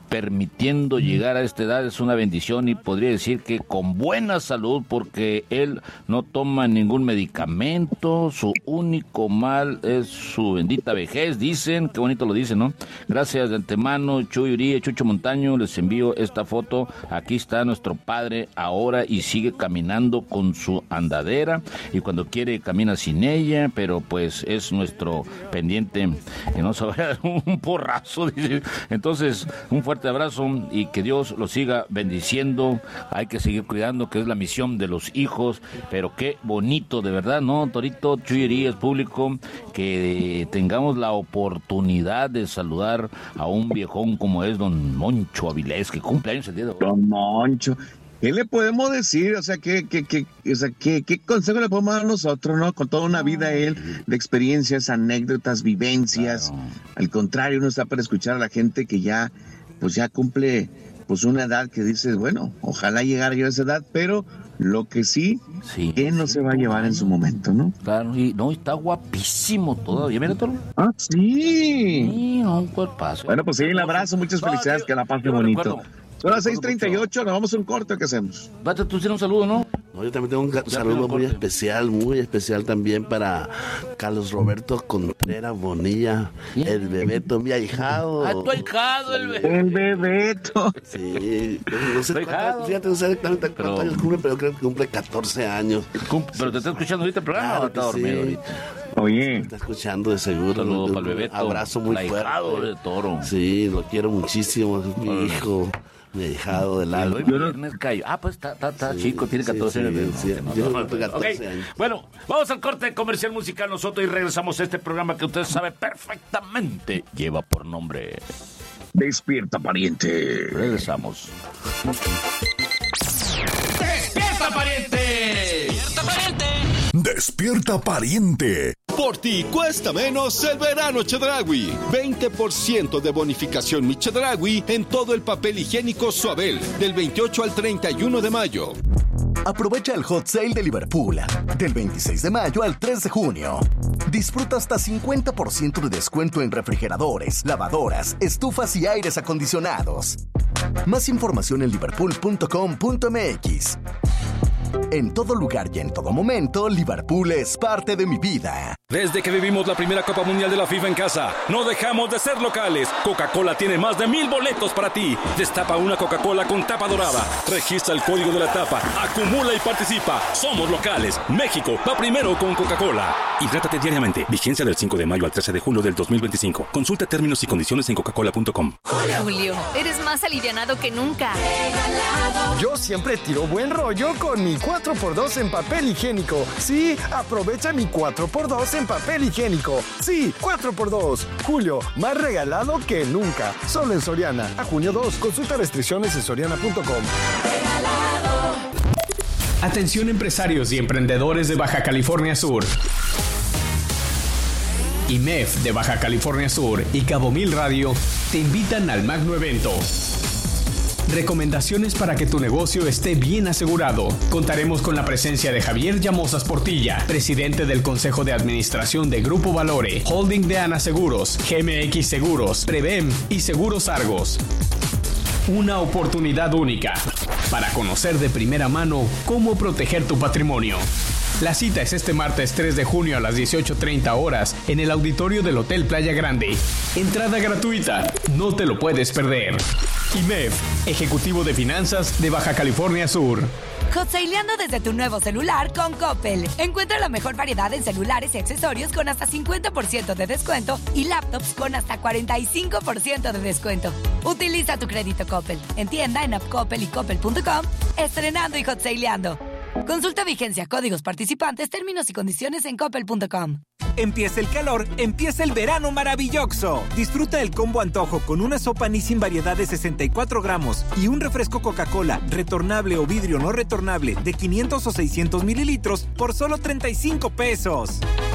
permitiendo llegar a esta edad es una bendición y podría decir que con buena salud porque él no toma ningún medicamento, su único mal es su bendita vejez, dicen, qué bonito lo dicen, ¿no? Gracias de antemano, Chuy Uribe, Chucho Montaño, les envío esta foto, aquí está nuestro padre ahora y sigue caminando con su andadera y cuando quiere camina sin ella, pero pues es nuestro pendiente que no se vaya a dar un porrazo, dice. Entonces, un fuerte abrazo y que Dios lo siga bendiciendo. Hay que seguir cuidando, que es la misión de los hijos, pero qué bonito, de verdad, ¿no, Torito? Chuyerías público, que tengamos la oportunidad de saludar a un viejón como es don Moncho Avilés, que cumple años el día de hoy. Don Moncho, ¿qué le podemos decir? O sea, ¿qué consejo le podemos dar nosotros, no? Con toda una vida él, de experiencias, anécdotas, vivencias. Claro. Al contrario, uno está para escuchar a la gente que ya cumple pues una edad que dices, bueno, ojalá llegara yo a esa edad, pero lo que sí que no se va a llevar en su momento, ¿no? Claro, y no, está guapísimo todavía, mira todo. Ah, sí. Sí, no, un cuerpazo. Bueno, pues sí, el abrazo, muchas felicidades, que la pase bonito. Son las 6:38, nos vamos a un corte, ¿qué hacemos? Vete, tú tienes un saludo, ¿no? No, yo también tengo un saludo muy especial también para Carlos Roberto Contreras Bonilla, el Bebeto, mi ahijado. Ah, tu ahijado, el Bebeto. Sí, no sé fíjate, no sé exactamente cuántos años cumple, pero creo que cumple 14 años. ¿Pero te está escuchando ahorita el programa o está dormido ahorita? Oye, me está escuchando de seguro. Saludos para el Bebeto. Abrazo muy fuerte. De Toro. Sí, lo quiero muchísimo, es mi hijo. Mi hijado del alma. Pues está chico, tiene 14 años. Bueno, vamos al corte comercial musical nosotros y regresamos a este programa que usted sabe perfectamente. Lleva por nombre Despierta, pariente. Regresamos. ¡Despierta, pariente! ¡Despierta, pariente! ¡Despierta, pariente! Por ti cuesta menos el verano Chedraui. 20% de bonificación Mi Chedraui en todo el papel higiénico Suabel del 28 al 31 de mayo. Aprovecha el hot sale de Liverpool del 26 de mayo al 3 de junio. Disfruta hasta 50% de descuento en refrigeradores, lavadoras, estufas y aires acondicionados. Más información en liverpool.com.mx. En todo lugar y en todo momento, Liverpool es parte de mi vida. Desde que vivimos la primera Copa Mundial de la FIFA en casa, no dejamos de ser locales. Coca-Cola tiene más de 1000 boletos para ti. Destapa una Coca-Cola con tapa dorada. Registra el código de la tapa. Acumula y participa. Somos locales. México va primero con Coca-Cola. Hidrátate diariamente. Vigencia del 5 de mayo al 13 de julio del 2025. Consulta términos y condiciones en coca-cola.com. Julio, eres más alivianado que nunca. Yo siempre tiro buen rollo con mi 4x2 en papel higiénico. Sí, aprovecha mi 4x2 en papel higiénico. Sí, 4x2. Julio, más regalado que nunca. Solo en Soriana. A junio 2. Consulta restricciones en soriana.com. Atención empresarios y emprendedores de Baja California Sur. IMEF de Baja California Sur y Cabo Mil Radio te invitan al magno evento. Recomendaciones para que tu negocio esté bien asegurado. Contaremos con la presencia de Javier Llamosas Portilla, presidente del Consejo de Administración de Grupo Valore, Holding de Ana Seguros, GMX Seguros, Prevem y Seguros Argos. Una oportunidad única para conocer de primera mano cómo proteger tu patrimonio. La cita es este martes 3 de junio a las 18:30 horas en el auditorio del Hotel Playa Grande. Entrada gratuita, no te lo puedes perder. IMEF, Ejecutivo de Finanzas de Baja California Sur. Hot-saileando desde tu nuevo celular con Coppel. Encuentra la mejor variedad en celulares y accesorios con hasta 50% de descuento y laptops con hasta 45% de descuento. Utiliza tu crédito Coppel. En tienda, en app Coppel y coppel.com. Estrenando y hot-saileando. Consulta vigencia, códigos participantes, términos y condiciones en coppel.com. Empieza el calor, empieza el verano maravilloso. Disfruta el combo antojo con una sopa Nissin variedad de 64 gramos y un refresco Coca-Cola retornable o vidrio no retornable de 500 o 600 mililitros por solo $35.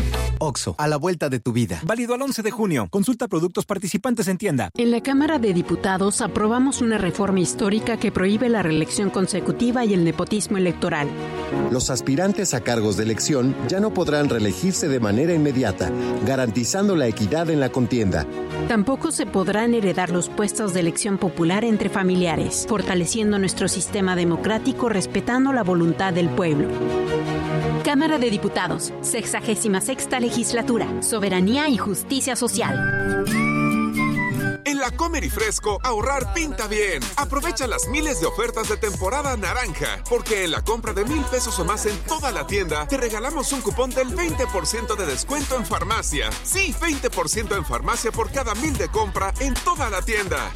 Oxxo, a la vuelta de tu vida. Válido al 11 de junio. Consulta productos participantes en tienda. En la Cámara de Diputados aprobamos una reforma histórica que prohíbe la reelección consecutiva y el nepotismo electoral. Los aspirantes a cargos de elección ya no podrán reelegirse de manera inmediata, garantizando la equidad en la contienda. Tampoco se podrán heredar los puestos de elección popular entre familiares, fortaleciendo nuestro sistema democrático respetando la voluntad del pueblo. Cámara de Diputados, 66ª Legislatura, Soberanía y Justicia Social. En la Comer y Fresco, ahorrar pinta bien. Aprovecha las miles de ofertas de temporada naranja, porque en la compra de 1,000 pesos o más en toda la tienda, te regalamos un cupón del 20% de descuento en farmacia. Sí, 20% en farmacia por cada 1,000 de compra en toda la tienda.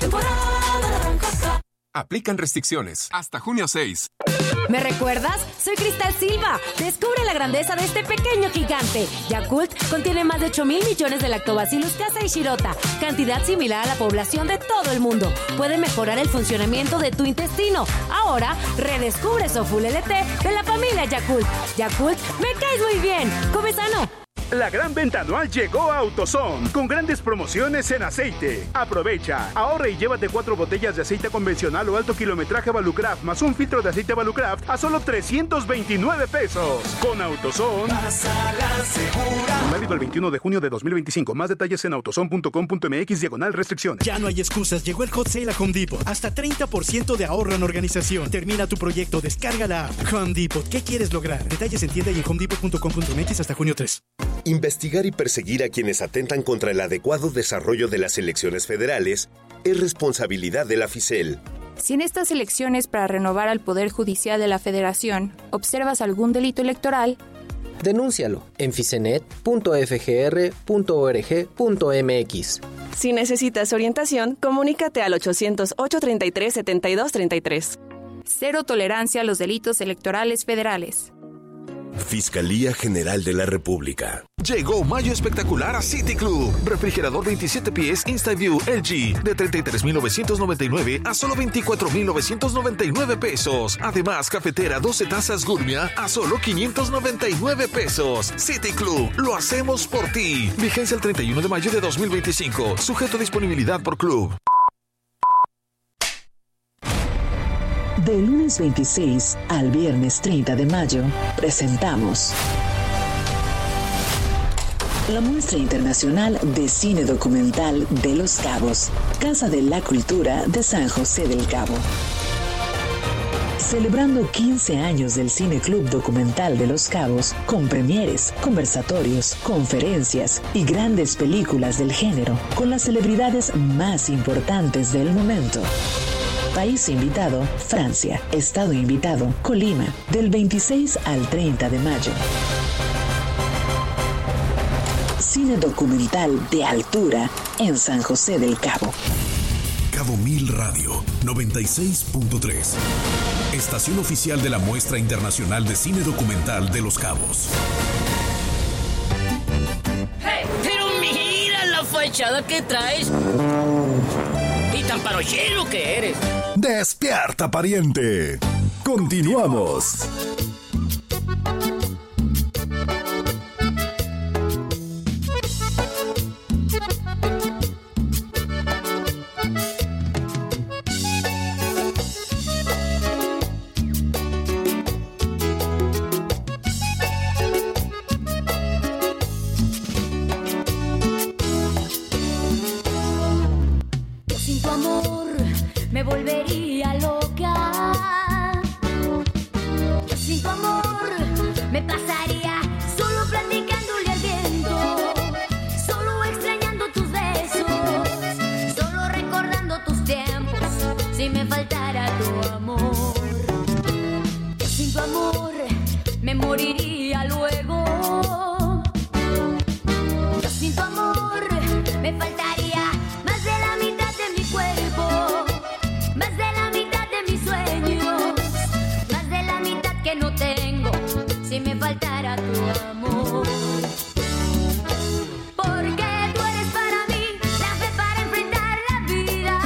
Aplican restricciones. Hasta junio 6. ¿Me recuerdas? Soy Cristal Silva. Descubre la grandeza de este pequeño gigante. Yakult contiene más de 8,000 millones de Lactobacillus casei shirota, cantidad similar a la población de todo el mundo. Puede mejorar el funcionamiento de tu intestino. Ahora, redescubre Soful LT de la familia Yakult. Yakult, me caes muy bien. Come sano. La gran venta anual llegó a AutoZone con grandes promociones en aceite. Aprovecha, ahorra y llévate 4 botellas de aceite convencional o alto kilometraje Valucraft más un filtro de aceite Valucraft a solo 329 pesos. Con AutoZone, pásala segura. Válido el 21 de junio de 2025. Más detalles en autozone.com.mx/restricciones. Ya no hay excusas, llegó el Hot Sale a Home Depot. Hasta 30% de ahorro en organización. Termina tu proyecto, descarga la app. Home Depot, ¿qué quieres lograr? Detalles en tienda y en homedepot.com.mx hasta junio 3. Investigar y perseguir a quienes atentan contra el adecuado desarrollo de las elecciones federales es responsabilidad de la FICEL. Si en estas elecciones para renovar al Poder Judicial de la Federación observas algún delito electoral, denúncialo en ficenet.fgr.org.mx. Si necesitas orientación, comunícate al 800-833-7233. Cero tolerancia a los delitos electorales federales. Fiscalía General de la República. Llegó mayo espectacular a City Club. Refrigerador 27 pies InstaView LG de 33,999 a solo 24,999 pesos. Además, cafetera 12 tazas Gourmet a solo 599 pesos. City Club, lo hacemos por ti. Vigencia el 31 de mayo de 2025. Sujeto a disponibilidad por club. Del lunes 26 al viernes 30 de mayo, presentamos la Muestra Internacional de Cine Documental de Los Cabos, Casa de la Cultura de San José del Cabo. Celebrando 15 años del Cine Club Documental de Los Cabos, con premieres, conversatorios, conferencias y grandes películas del género, con las celebridades más importantes del momento. País invitado, Francia. Estado invitado, Colima. Del 26 al 30 de mayo. Cine documental de altura en San José del Cabo. Cabo Mil Radio 96.3. Estación oficial de la Muestra Internacional de Cine Documental de Los Cabos. Hey, pero mira la fachada que traes. Y tan parochero que eres. Despierta, pariente. Continuamos. Me volvería loca. Yo sin tu amor me pasaría solo platicándole al viento, solo extrañando tus besos, solo recordando tus tiempos, si me faltara tu amor. Yo sin tu amor me moriría luego. Yo sin tu amor me faltaría más de la mitad de mi cuerpo, más de la mitad de mis sueños, más de la mitad que no tengo, si me faltara tu amor. Porque tú eres para mí la fe para enfrentar la vida.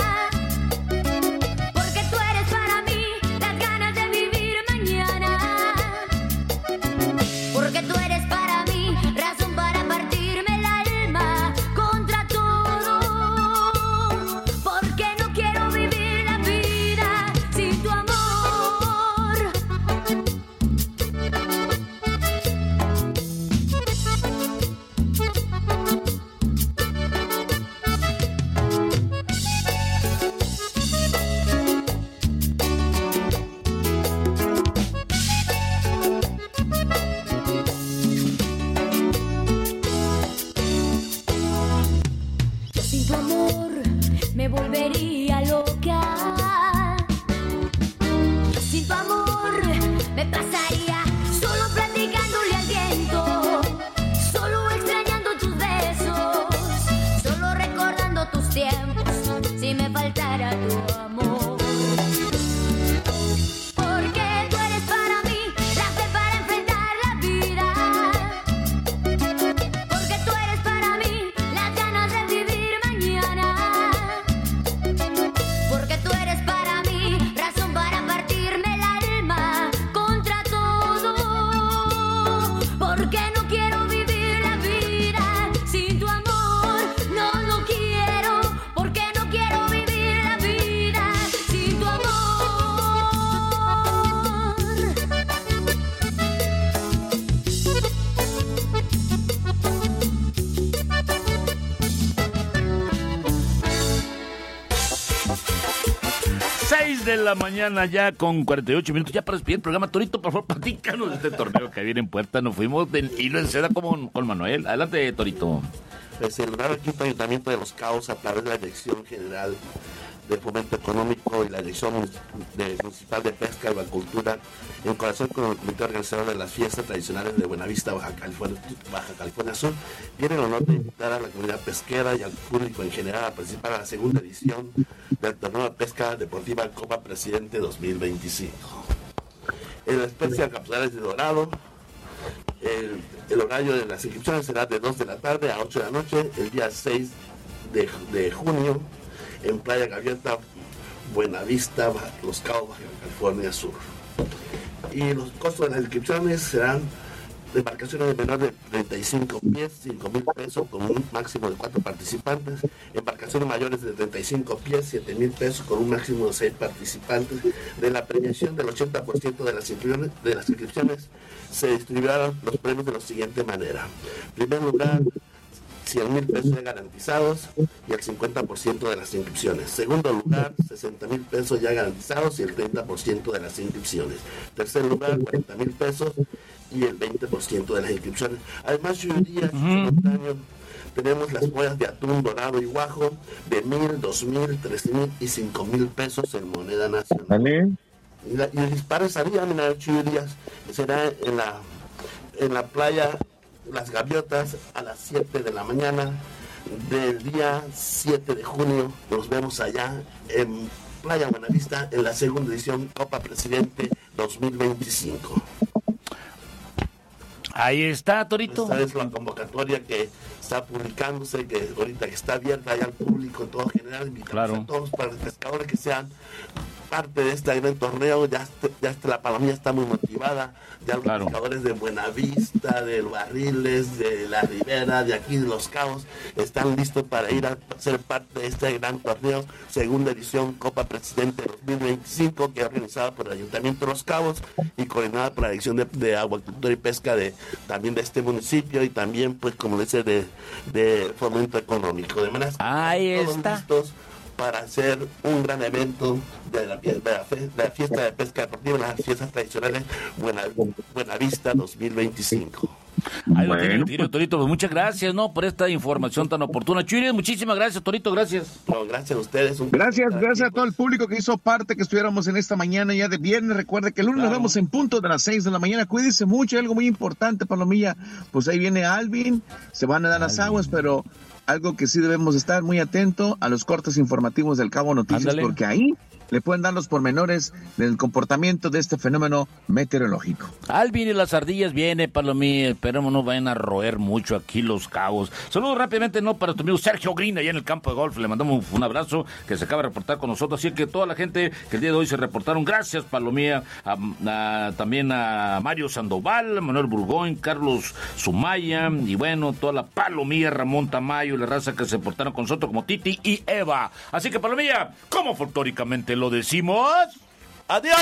Porque tú eres para mí las ganas de vivir mañana. Porque tú eres para mí razón para me pasaría solo platicándole al viento, solo extrañando tus besos, solo recordando tus tiempos, si me faltara tu amor. Porque tú eres para mí la fe para enfrentar la vida, porque tú eres para mí las ganas de vivir mañana, porque tú eres para mí razón para partirme el alma contra todo, porque no quiero vivir la vida sin tu amor, no quiero, porque no quiero vivir la vida sin tu amor. 6 de la mañana ya con 48 minutos. Ya para despedir el programa, Torito, por favor, platícanos de este torneo que viene en puerta. Nos fuimos del hilo en seda como con Manuel. Adelante, Torito. Pues el Quinto Ayuntamiento de Los Cabos, a través de la Dirección General de Fomento Económico y la Dirección Municipal de Pesca y Acuicultura, en corazón con el Comité Organizador de las Fiestas Tradicionales de Buenavista, Baja California Sur, tiene el honor de invitar a la comunidad pesquera y al público en general a participar en la segunda edición del torneo de pesca deportiva Copa Presidente 2025. En la especie Capitales de Dorado, el horario de las inscripciones será de 2 de la tarde a 8 de la noche, el día 6 de junio, en Playa Gaviota, Buenavista, Los Cabos, Baja California Sur. Y los costos de las inscripciones serán de embarcaciones de menor de 35 pies, 5,000 pesos, con un máximo de 4 participantes. Embarcaciones mayores de 35 pies, 7,000 pesos, con un máximo de 6 participantes. De la premiación del 80% de las inscripciones se distribuirán los premios de la siguiente manera. En primer lugar, 100,000 pesos ya garantizados y el 50% de las inscripciones. Segundo lugar, 60,000 pesos ya garantizados y el 30% de las inscripciones. Tercer lugar, 40,000 pesos y el 20% de las inscripciones. Además, Churías simultáneos, tenemos las joyas de atún dorado y guajo de 1,000, 2,000, 3,000 y 5,000 pesos en moneda nacional. Y el disparo salida en Churías será en la playa Las Gaviotas a las 7 de la mañana del día 7 de junio. Nos vemos allá en Playa Buenavista en la segunda edición Copa Presidente 2025. Ahí está, Torito. Esta es la convocatoria que está publicándose, que ahorita está abierta ya al público en todo general. Invitamos a todos para los pescadores que sean parte de este gran torneo. Ya la palomilla está muy motivada. Ya los pescadores de Buenavista, de Barriles, de La Ribera, de aquí de Los Cabos, están listos para ir a ser parte de este gran torneo, segunda edición Copa Presidente 2025, que es organizada por el Ayuntamiento de Los Cabos y coordinada por la Dirección de Acuicultura y Pesca también de este municipio, y también, pues, como dice, de Fomento Económico. De manera que todos listos para hacer un gran evento de la fiesta de pesca deportiva, las fiestas tradicionales Buenavista 2025. Ahí lo tiene el tiro, Torito. Pues muchas gracias, ¿no?, por esta información tan oportuna. Churías, muchísimas gracias, Torito, gracias. No, gracias a ustedes. Gracias a todo el público que hizo parte, que estuviéramos en esta mañana ya de viernes. Recuerde que el lunes nos vemos en punto de las 6 de la mañana. Cuídense mucho, algo muy importante, Palomilla. Pues ahí viene Alvin, se van a dar las aguas, pero algo que sí debemos estar muy atento a los cortes informativos del Cabo Noticias, porque ahí le pueden dar los pormenores del comportamiento de este fenómeno meteorológico. Alvin y las ardillas viene, Palomí. Esperemos no vayan a roer mucho aquí Los Cabos. Saludos rápidamente, ¿no?, para tu amigo Sergio Green, allá en el campo de golf. Le mandamos un abrazo, que se acaba de reportar con nosotros. Así que toda la gente que el día de hoy se reportaron, gracias, Palomía. También a Mario Sandoval, Manuel Burgoyne, Carlos Sumaya, y bueno, toda la Palomía, Ramón Tamayo y la raza que se portaron con nosotros, como Titi y Eva. Así que, Palomía, como folclóricamente lo decimos, ¡adiós!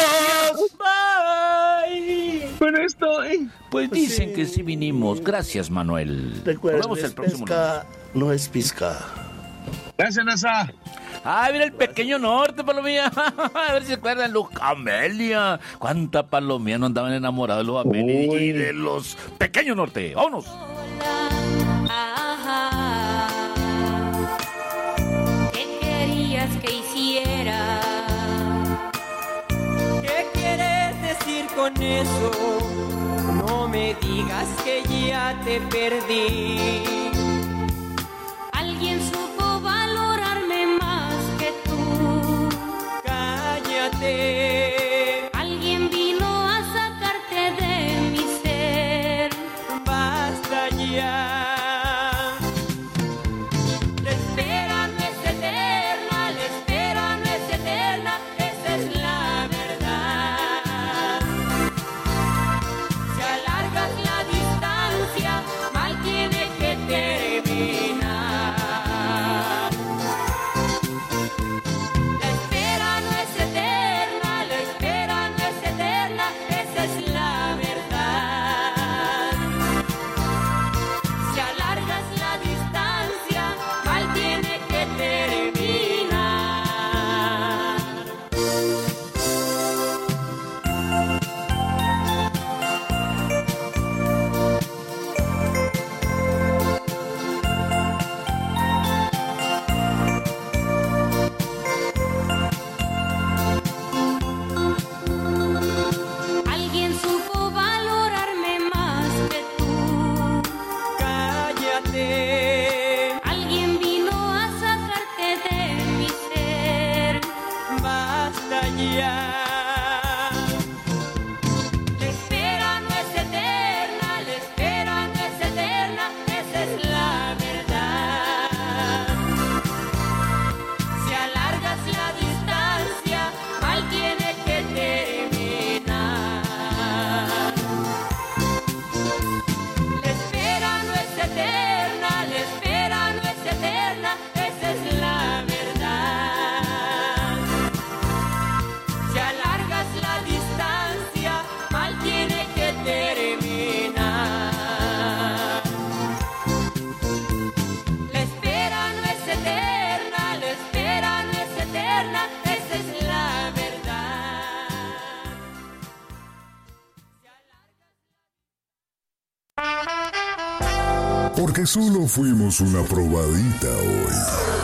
¡Bye! Bueno, esto, pues dicen que sí vinimos. Gracias, Manuel. Recuerden, nos vemos el próximo lunes. No es pizca. Gracias, Nasa. Ay, mira el Pequeño Norte, Palomía. A ver si se acuerdan, los Amelia. ¿Cuánta Palomía no andaban enamorados de los Amelia y de los Pequeño Norte? ¡Vámonos! ¿Qué querías que hiciera? ¿Qué quieres decir con eso, no me digas que ya te perdí. Alguien supo valorarme más que tú. Cállate. Alguien vino a sacarte de mi ser. Basta ya. Porque solo fuimos una probadita hoy.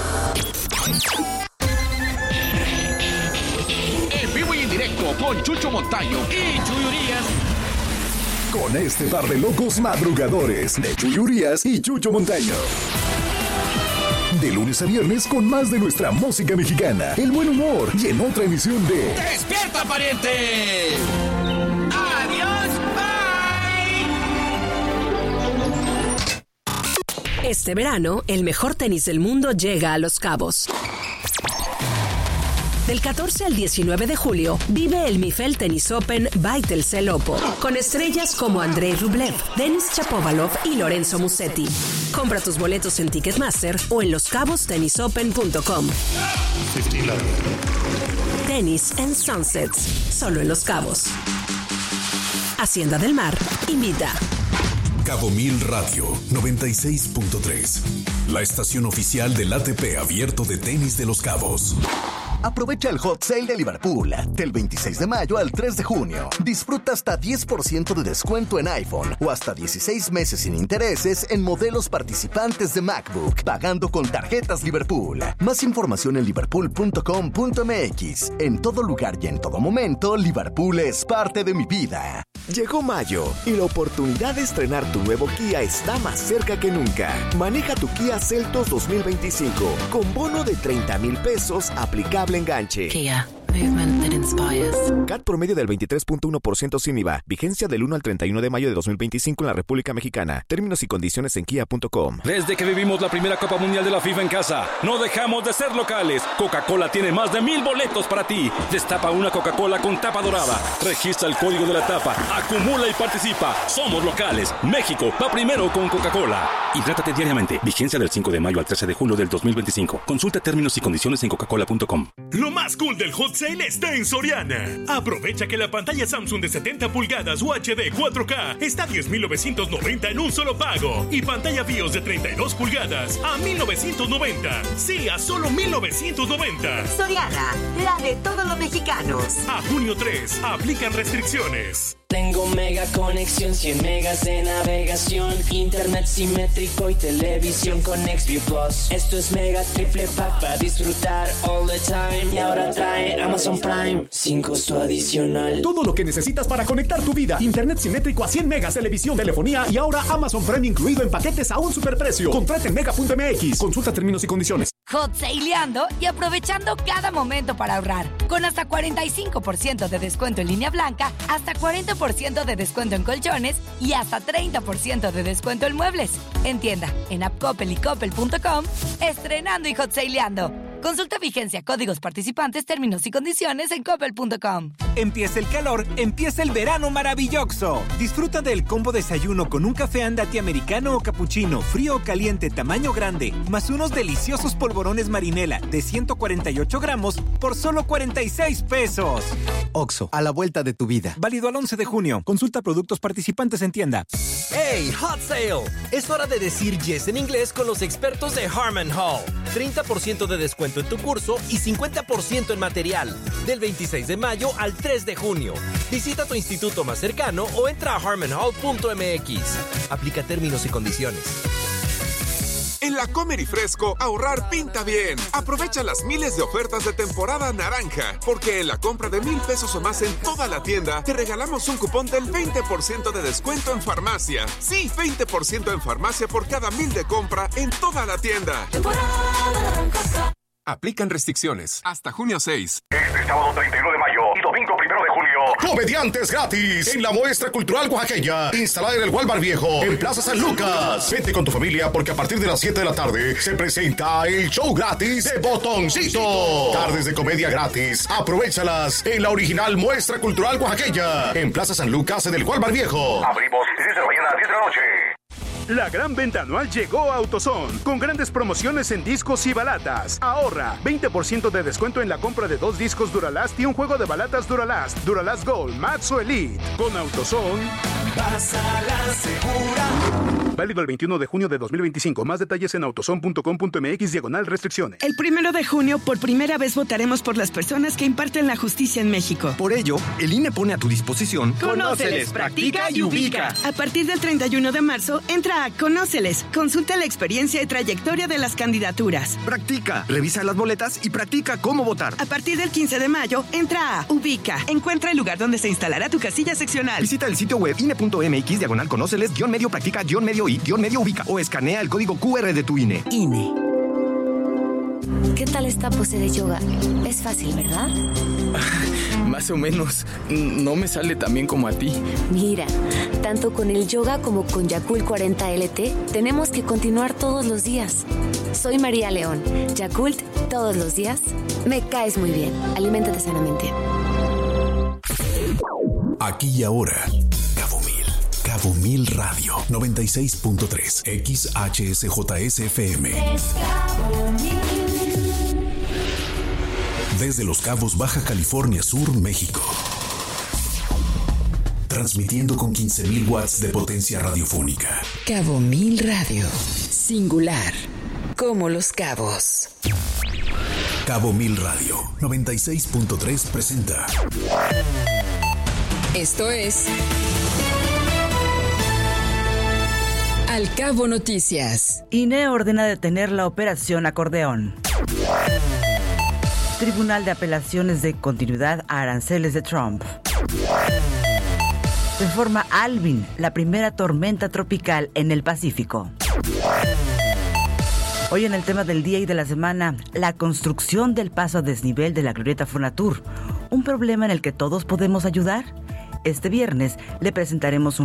En vivo y en directo con Chucho Montaño y Chuy Urias. Con este par de locos madrugadores de Chuy Urias y Chucho Montaño. De lunes a viernes con más de nuestra música mexicana, el buen humor y en otra emisión de ¡Despierta, pariente! ¡Adiós! Este verano, el mejor tenis del mundo llega a Los Cabos. Del 14 al 19 de julio, vive el Mifel Tennis Open by Telcel Oppo, con estrellas como Andrei Rublev, Denis Shapovalov y Lorenzo Musetti. Compra tus boletos en Ticketmaster o en loscabostennisopen.com. Tenis and Sunsets, solo en Los Cabos. Hacienda del Mar invita. Cabo Mil Radio 96.3, la estación oficial del ATP abierto de tenis de Los Cabos. Aprovecha el Hot Sale de Liverpool del 26 de mayo al 3 de junio. Disfruta hasta 10% de descuento en iPhone o hasta 16 meses sin intereses en modelos participantes de MacBook, pagando con tarjetas Liverpool. Más información en liverpool.com.mx. En todo lugar y en todo momento, Liverpool es parte de mi vida. Llegó mayo y la oportunidad de estrenar tu nuevo Kia está más cerca que nunca. Maneja tu Kia Seltos 2025 con bono de 30,000 pesos aplicable enganche. Kia. Movement that inspires. CAT promedio del 23.1% sin IVA. Vigencia del 1 al 31 de mayo de 2025 en la República Mexicana. Términos y condiciones en kia.com. Desde que vivimos la primera Copa Mundial de la FIFA en casa, no dejamos de ser locales. Coca-Cola tiene más de 1,000 boletos para ti. Destapa una Coca-Cola con tapa dorada. Registra el código de la tapa. Acumula y participa. Somos locales. México va primero con Coca-Cola. Hidrátate diariamente. Vigencia del 5 de mayo al 13 de julio del 2025. Consulta términos y condiciones en coca-cola.com. Lo más cool del Hot Sale está en Soriana. Aprovecha que la pantalla Samsung de 70 pulgadas UHD 4K está a 10,990 en un solo pago. Y pantalla BIOS de 32 pulgadas a 1,990. Sí, a solo 1,990. Soriana, la de todos los mexicanos. A junio 3, aplican restricciones. Tengo mega conexión, 100 megas de navegación, internet simétrico y televisión con Xview Plus. Esto es mega triple pack para disfrutar all the time. Y ahora trae Amazon Prime sin costo adicional. Todo lo que necesitas para conectar tu vida. Internet simétrico a 100 megas, televisión, telefonía y ahora Amazon Prime incluido en paquetes a un superprecio. Contrata en mega.mx. Consulta términos y condiciones. Hot saleando y aprovechando cada momento para ahorrar. Con hasta 45% de descuento en línea blanca, hasta 40% de descuento en colchones y hasta 30% de descuento en muebles. En tienda, en app Coppel y Coppel.com, estrenando y hot saleando. Consulta vigencia, códigos participantes, términos y condiciones en Coppel.com. Empieza el calor, empieza el verano maravilloso. Disfruta del combo desayuno con un café andati americano o cappuccino, frío o caliente, tamaño grande, más unos deliciosos polvorones Marinela de 148 gramos por solo 46 pesos. Oxxo, a la vuelta de tu vida. Válido al 11 de junio. Consulta productos participantes en tienda. ¡Hey, Hot Sale! Es hora de decir yes en inglés con los expertos de Harman Hall. 30% de descuento en tu curso y 50% en material. Del 26 de mayo al 3 de junio. Visita tu instituto más cercano o entra a harmanhall.mx. Aplica términos y condiciones. En la Comer y Fresco, ahorrar pinta bien. Aprovecha las miles de ofertas de temporada naranja, porque en la compra de 1,000 pesos o más en toda la tienda, te regalamos un cupón del 20% de descuento en farmacia. Sí, 20% en farmacia por cada 1,000 de compra en toda la tienda. Aplican restricciones. Hasta junio 6. Este sábado 31 de mayo y domingo 1 de julio. Comediantes gratis en la muestra cultural oaxaqueña, instalada en el Gualbar Viejo, en Plaza San Lucas. Vente con tu familia porque a partir de las 7 de la tarde se presenta el show gratis de Botoncito. Tardes de comedia gratis. Aprovéchalas en la original muestra cultural oaxaqueña, en Plaza San Lucas, en el Gualbar Viejo. Abrimos de 10 de la mañana a 10 de la noche. La gran venta anual llegó a AutoZone, con grandes promociones en discos y balatas. Ahorra 20% de descuento en la compra de 2 discos Duralast y un juego de balatas Duralast, Duralast Gold, Max o Elite. Con AutoZone, vas a la segura. Válido el 21 de junio de 2025. Más detalles en autozone.com.mx/restricciones. El 1 de junio, por primera vez votaremos por las personas que imparten la justicia en México. Por ello, el INE pone a tu disposición Conóceles, practica y ubica. A partir del 31 de marzo, entra a Conóceles. Consulta la experiencia y trayectoria de las candidaturas. Practica, revisa las boletas y practica cómo votar. A partir del 15 de mayo, entra a Ubica. Encuentra el lugar donde se instalará tu casilla seccional. Visita el sitio web ine.mx/conóceles-medio practica-medio y-medio ubica o escanea el código QR de tu INE. INE. ¿Qué tal esta pose de yoga? Es fácil, ¿verdad? Más o menos. No me sale tan bien como a ti. Mira, tanto con el yoga como con Yakult 40 LT, tenemos que continuar todos los días. Soy María León. Yakult, todos los días. Me caes muy bien. Aliméntate sanamente. Aquí y ahora, Cabo Mil Radio 96.3 XHSJSFM. Desde Los Cabos, Baja California Sur, México. Transmitiendo con 15,000 watts de potencia radiofónica. Cabo Mil Radio. Singular. Como Los Cabos. Cabo Mil Radio 96.3 presenta. Esto es Al Cabo Noticias. INE ordena detener la operación Acordeón. Tribunal de Apelaciones de continuidad a aranceles de Trump. Se forma Alvin, la primera tormenta tropical en el Pacífico. Hoy en el tema del día y de la semana, la construcción del paso a desnivel de la glorieta Fonatur. ¿Un problema en el que todos podemos ayudar? Este viernes le presentaremos un